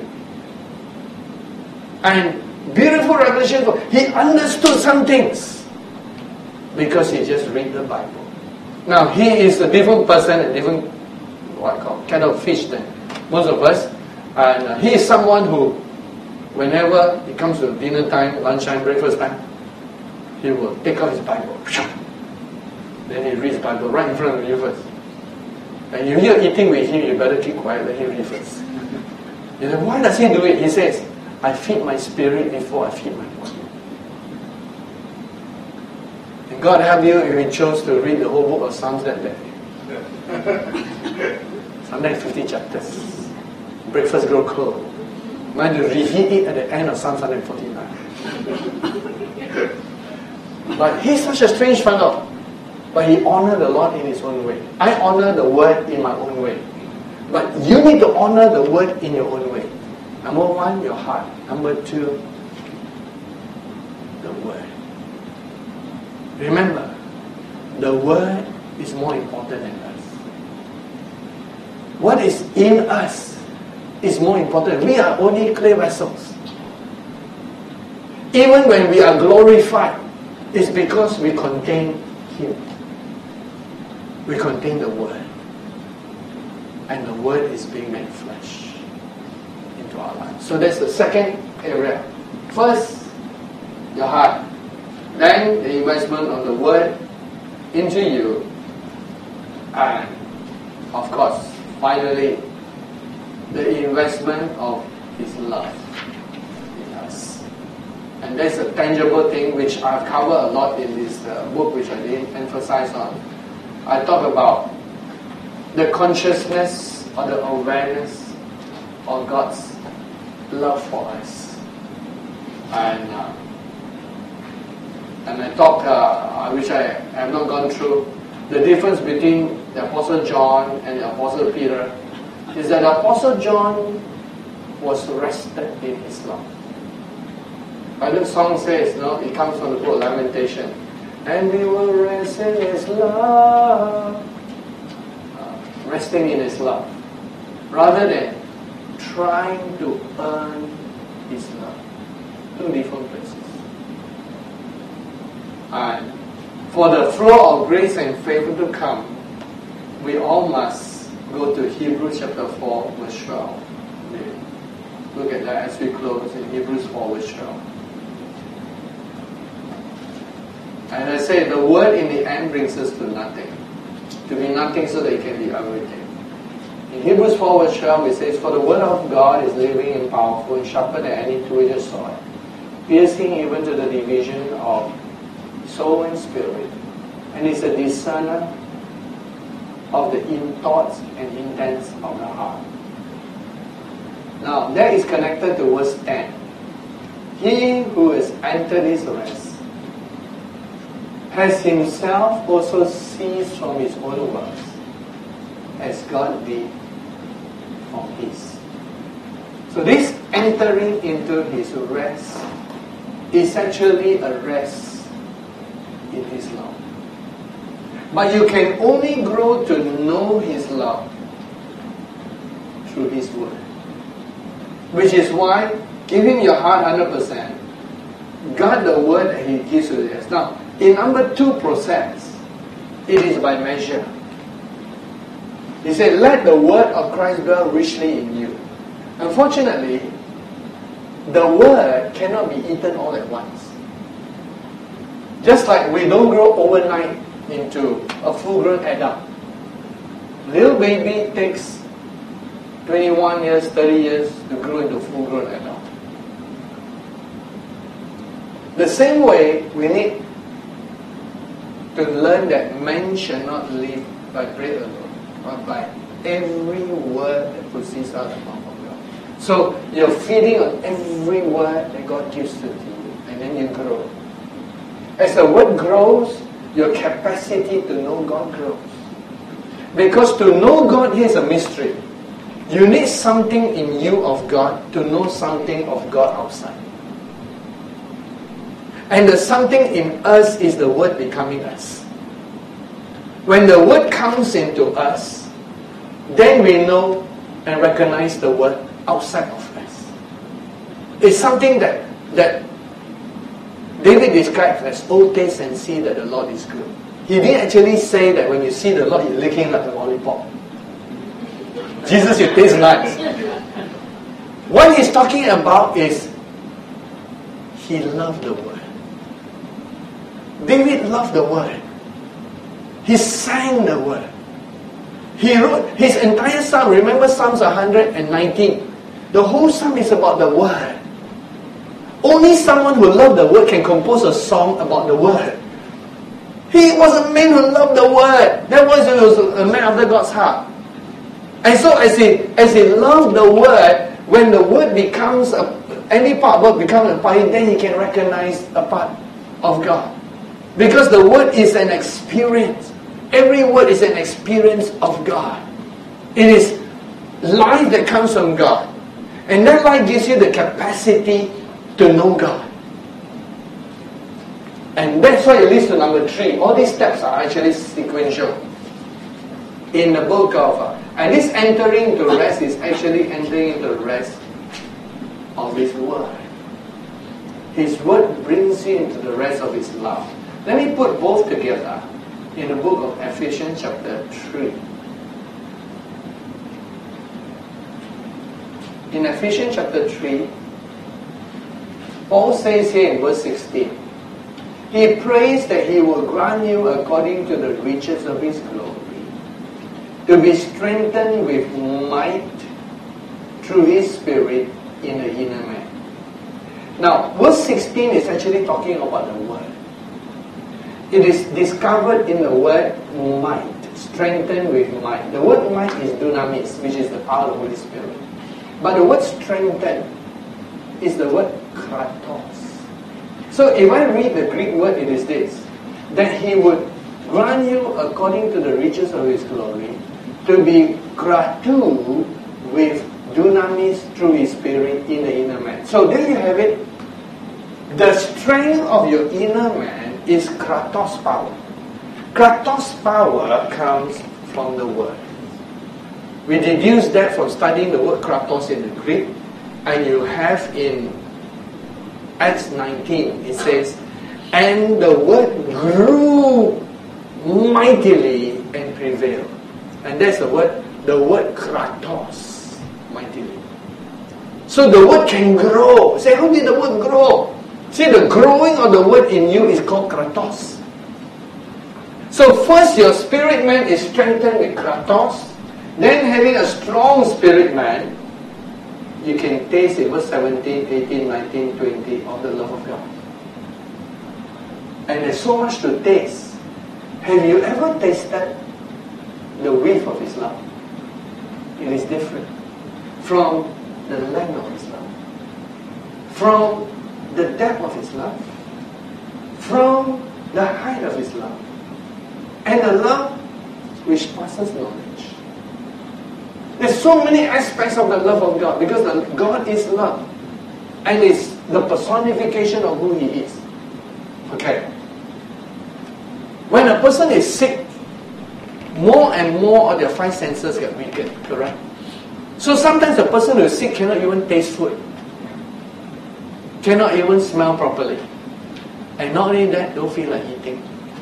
And beautiful revelation flow. He understood some things because he just read the Bible. Now he is a different person, a different what I call kind of fish than most of us. And uh, he is someone who, whenever it comes to dinner time, lunchtime, breakfast time, he will take out his Bible. Then he reads the Bible right in front of you first. And if you're eating with him, you better keep quiet, let him read first. You know, why does he do it? He says, I feed my spirit before I feed my body. And God help you if you chose to read the whole book of Psalms that day. Sometimes fifty chapters. Breakfast grow cold. Mind you, reheat it at the end of Psalm one forty-nine. But he's such a strange fellow. But he honored the Lord in his own way. I honor the word in my own way. But you need to honor the word in your own way. Number one, your heart. Number two, the word. Remember, the word is more important than us. What is in us is more important. We are only clay vessels. Even when we are glorified, it's because we contain Him. We contain the Word. And the Word is being made flesh into our lives. So that's the second area. First, your heart. Then the investment of the Word into you. And, of course, finally, the investment of His love in us. And that's a tangible thing which I've covered a lot in this uh, book which I did emphasize on. I talk about the consciousness or the awareness of God's love for us. And uh, and I talk, uh, which I have not gone through, the difference between the Apostle John and the Apostle Peter is that the Apostle John was rested in his love. Like the song says, no, it comes from the book of Lamentation. And we will rest in His love. Uh, resting in His love. Rather than trying to earn His love. Two different places. And for the flow of grace and favor to come, we all must go to Hebrews chapter four, verse twelve. Look at that as we close in Hebrews four, verse twelve. And I say the word in the end brings us to nothing. To be nothing so that it can be everything. In Hebrews four, verse twelve, it says, for the word of God is living and powerful and sharper than any two-edged sword, piercing even to the division of soul and spirit, and is a discerner of the in thoughts and intents of the heart. Now, that is connected to verse ten. He who has entered his rest has himself also ceased from his own works, as God did from his. So this entering into his rest is actually a rest in his love. But you can only grow to know his love through his word. Which is why, give him your heart one hundred percent. Guard the word that he gives you this. Now, in number two process, it is by measure. He said, let the word of Christ dwell richly in you. Unfortunately, the word cannot be eaten all at once. Just like we don't grow overnight into a full-grown adult. Little baby takes twenty-one years, thirty years to grow into full-grown adult. The same way, we need to learn that man shall not live by bread alone, but by every word that proceeds out of the mouth of God. So you're feeding on every word that God gives to you, and then you grow. As the word grows, your capacity to know God grows. Because to know God is a mystery. You need something in you of God to know something of God outside. And the something in us is the word becoming us. When the word comes into us, then we know and recognize the word outside of us. It's something that, that David describes as, oh, taste and see that the Lord is good. He didn't actually say that when you see the Lord, you're licking like a lollipop. Jesus, you taste nice. What he's talking about is he loved the word. David loved the word. He sang the word. He wrote his entire psalm. Remember Psalms one hundred nineteen. The whole psalm is about the word. Only someone who loved the word can compose a song about the word. He was a man who loved the word. That was, he was a man after God's heart. And so as he, as he loved the word, when the word becomes, a, any part of God becomes a part, then he can recognize a part of God. Because the word is an experience. Every word is an experience of God. It is life that comes from God. And that life gives you the capacity to know God. And that's why it leads to number three. All these steps are actually sequential. In the book of... Uh, and this entering into rest is actually entering into rest of His Word. His Word brings you into the rest of His love. Let me put both together in the book of Ephesians chapter three. In Ephesians chapter three, Paul says here in verse sixteen, he prays that he will grant you according to the riches of his glory, to be strengthened with might through his Spirit in the inner man. Now, verse sixteen is actually talking about the word. It is discovered in the word might, strengthened with might. The word might is dunamis, which is the power of the Holy Spirit. But the word strengthened is the word kratos. So if I read the Greek word, it is this, that he would grant you according to the riches of his glory, to be kratu with dunamis through his Spirit in the inner man. So there you have it. The strength of your inner man is kratos power. Kratos power comes from the word. We deduce that from studying the word kratos in the Greek, and you have in Acts nineteen, it says, and the word grew mightily and prevailed. And that's the word, the word kratos, mightily. So the word can grow. Say, how did the word grow? See, the growing of the word in you is called kratos. So first your spirit man is strengthened with kratos. Then having a strong spirit man, you can taste in verse seventeen, eighteen, nineteen, twenty of the love of God. And there's so much to taste. Have you ever tasted the width of His love? It is different from the length of His love, from the depth of His love, from the height of His love, and the love which passes knowledge. There's so many aspects of the love of God, because the, God is love, and is the personification of who He is. Okay. When a person is sick, more and more of their five senses get weakened, correct? So sometimes a person who is sick cannot even taste food, cannot even smell properly, and not only that, don't feel like eating.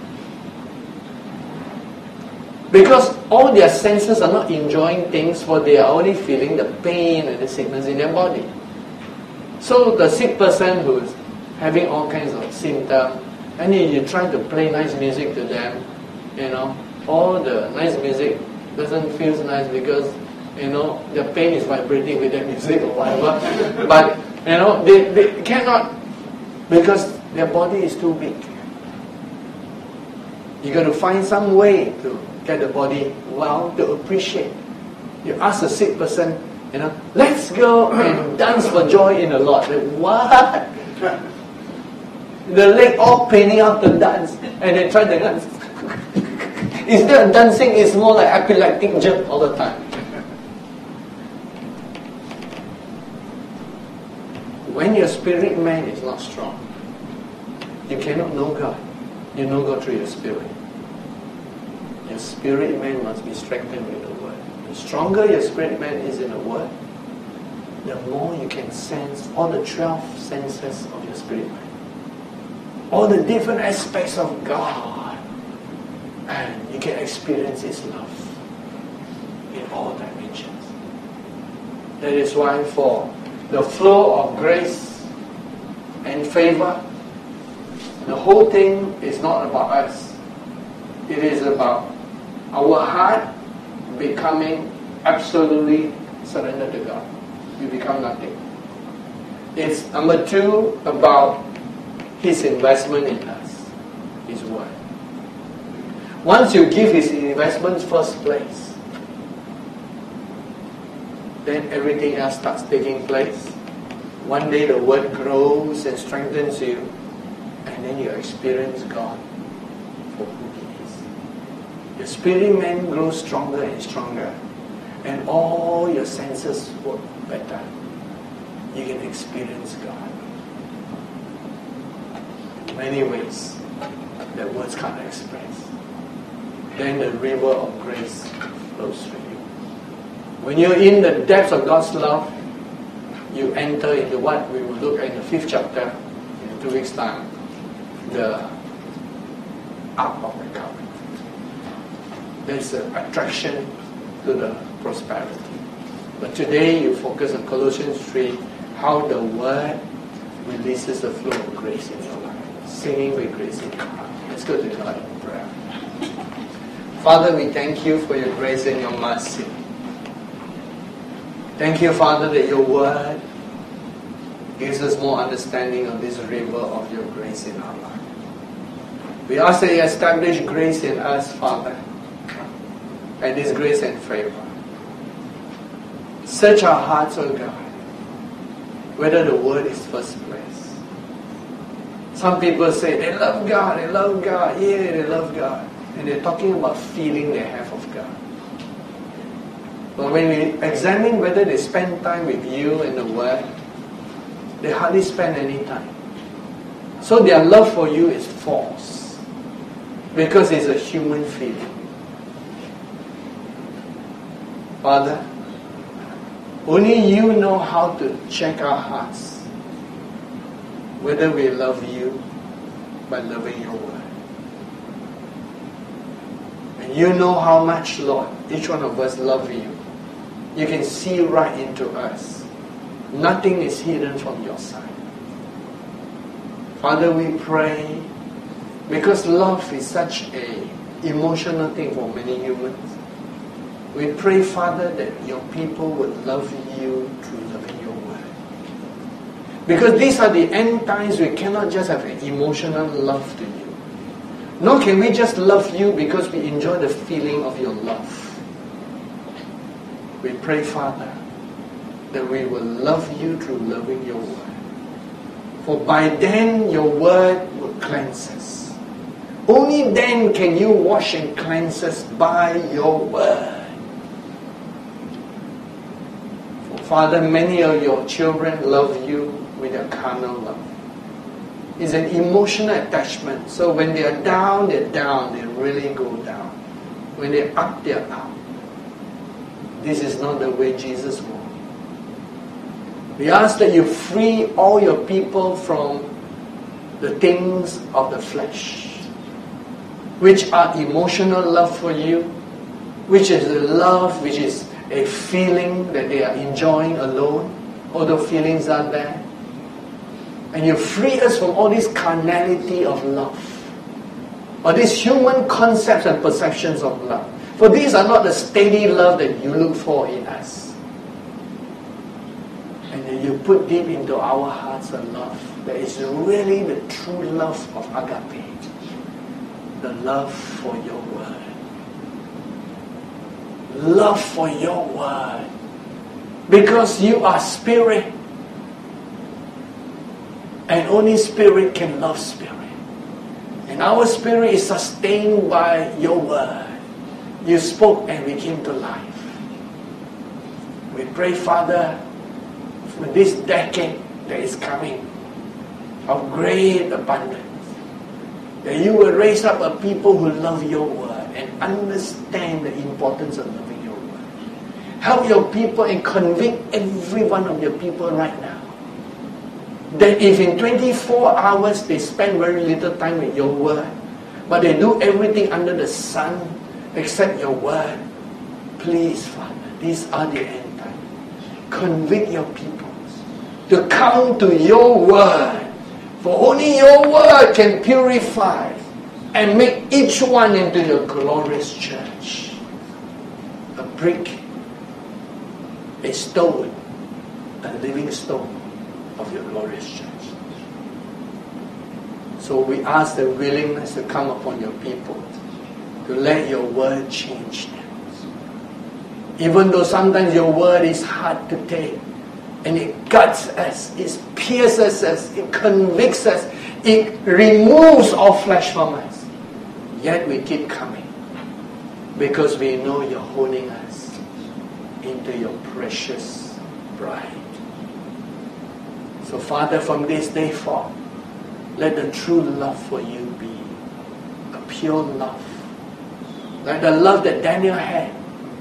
Because all their senses are not enjoying things, for they are only feeling the pain and the sickness in their body. So the sick person who is having all kinds of symptoms, and you, you try to play nice music to them, you know, all the nice music doesn't feel nice because, you know, the pain is vibrating with the music or whatever. But, you know, they, they cannot, because their body is too big. You got to find some way to get the body well, to appreciate. You ask a sick person, you know, let's go and dance for joy in the Lord. Like, what? The leg all paining out to dance, and they try to dance. Instead of dancing, it's more like epileptic jerk all the time. When your spirit man is not strong, you cannot know God. You know God through your spirit. Your spirit man must be strengthened with the Word. The stronger your spirit man is in the Word, the more you can sense all the twelve senses of your spirit man. All the different aspects of God. And you can experience His love in all dimensions. That is why for the flow of grace and favor, the whole thing is not about us. It is about our heart becoming absolutely surrendered to God. We become nothing. It's number two, about His investment in us, His Word. Once you give His investment first place, then everything else starts taking place. One day the Word grows and strengthens you, and then you experience God for who He is. Your spirit man grows stronger and stronger, and all your senses work better. You can experience God in many ways that words can't express. Then the river of grace flows through you. When you're in the depths of God's love, you enter into what we will look at in the fifth chapter in two weeks' time, the Ark of the Covenant. There's an attraction to the prosperity. But today you focus on Colossians three, how the Word releases the flow of grace in your life, singing with grace in your heart. Let's go to God in prayer. Father, we thank You for Your grace and Your mercy. Thank You, Father, that Your Word gives us more understanding of this river of Your grace in our life. We ask that You establish grace in us, Father, and this grace and favor. Search our hearts, O God, whether the Word is first place. Some people say they love God, they love God, yeah, they love God. And they're talking about feeling they have of God. But when we examine whether they spend time with You and the Word, they hardly spend any time. So their love for You is false, because it's a human feeling. Father, only You know how to check our hearts, whether we love You by loving Your Word. And You know how much, Lord, each one of us love You. You can see right into us. Nothing is hidden from Your side. Father, we pray, because love is such a emotional thing for many humans. We pray, Father, that Your people would love You through loving Your Word. Because these are the end times. We cannot just have an emotional love to You. Nor can we just love you because we enjoy the feeling of your love. We pray, Father, that we will love you through loving your word. For by then your word will cleanse us. Only then can you wash and cleanse us by your word. For Father, many of your children love you with a carnal love. It's an emotional attachment. So when they are down, they're down. They really go down. When they're up, they're up. This is not the way Jesus walked. We ask that you free all your people from the things of the flesh, which are emotional love for you, which is a love, which is a feeling that they are enjoying alone. All the feelings are there. And you free us from all this carnality of love, or these human concepts and perceptions of love. For these are not the steady love that you look for in us. And then you put deep into our hearts a love that is really the true love of agape. The love for your word. Love for your word. Because you are spirit. And only spirit can love spirit. And our spirit is sustained by your word. You spoke and we came to life. We pray, Father, for this decade that is coming of great abundance, that you will raise up a people who love your word and understand the importance of loving your word. Help your people and convict every one of your people right now that if in twenty-four hours they spend very little time with your word, but they do everything under the sun except your word, please, Father, these are the end times. Convict your people to come to your word, for only your word can purify and make each one into your glorious church. A brick, a stone, a living stone of your glorious church. So we ask the willingness to come upon your people, to let your word change them. Even though sometimes your word is hard to take, and it guts us, it pierces us, it convicts us, it removes all flesh from us. Yet we keep coming, because we know you're holding us into your precious bride. So Father, from this day forth, let the true love for you be a pure love. Like the love that Daniel had.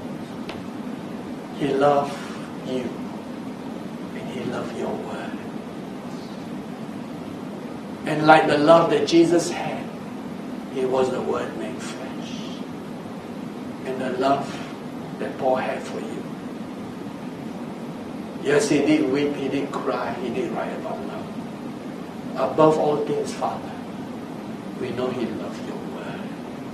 He loved you. And he loved your word. And like the love that Jesus had, he was the word made flesh. And the love that Paul had for you. Yes, he did weep, he did cry, he did write about love. Above all things, Father, we know he loved your word.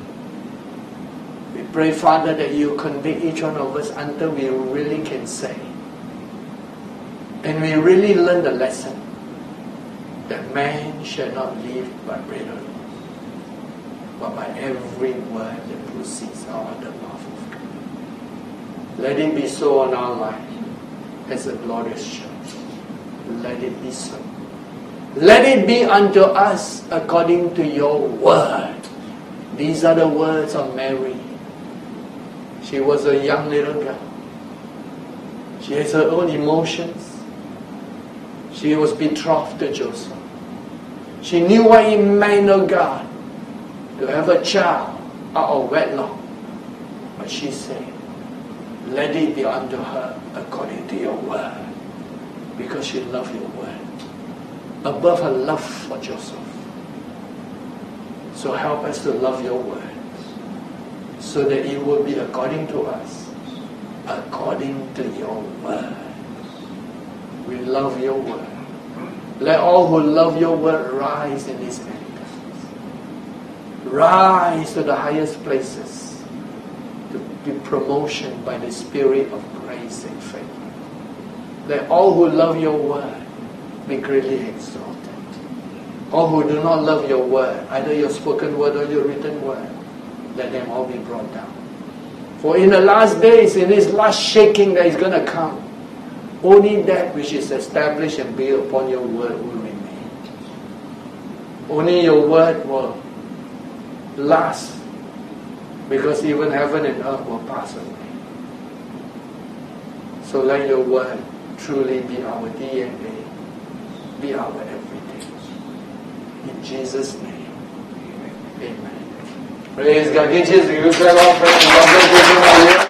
We pray, Father, that you convict each one of us until we really can say, and we really learn the lesson, that man shall not live by bread alone, but by every word that proceeds out of the mouth of God. Let it be so on our life as a glorious church. Let it be so. Let it be unto us according to your word. These are the words of Mary. She was a young little girl. She has her own emotions. She was betrothed to Joseph. She knew what it meant, oh God, to have a child out of wedlock. But she said, let it be unto her according to your word. Because she loved your word above her love for Joseph. So help us to love your word, so that it will be according to us, according to your word. We love your word. Let all who love your word rise in these many places. Rise to the highest places, to be promotion by the Spirit of grace and faith. Let all who love your word be greatly exalted. All who do not love your word, either your spoken word or your written word, let them all be brought down. For in the last days, in this last shaking that is going to come, only that which is established and built upon your word will remain. Only your word will last, because even heaven and earth will pass away. So let your word truly be our D N A, be our everything. In Jesus' name, amen. Praise God. Give Jesus a good clap of praise.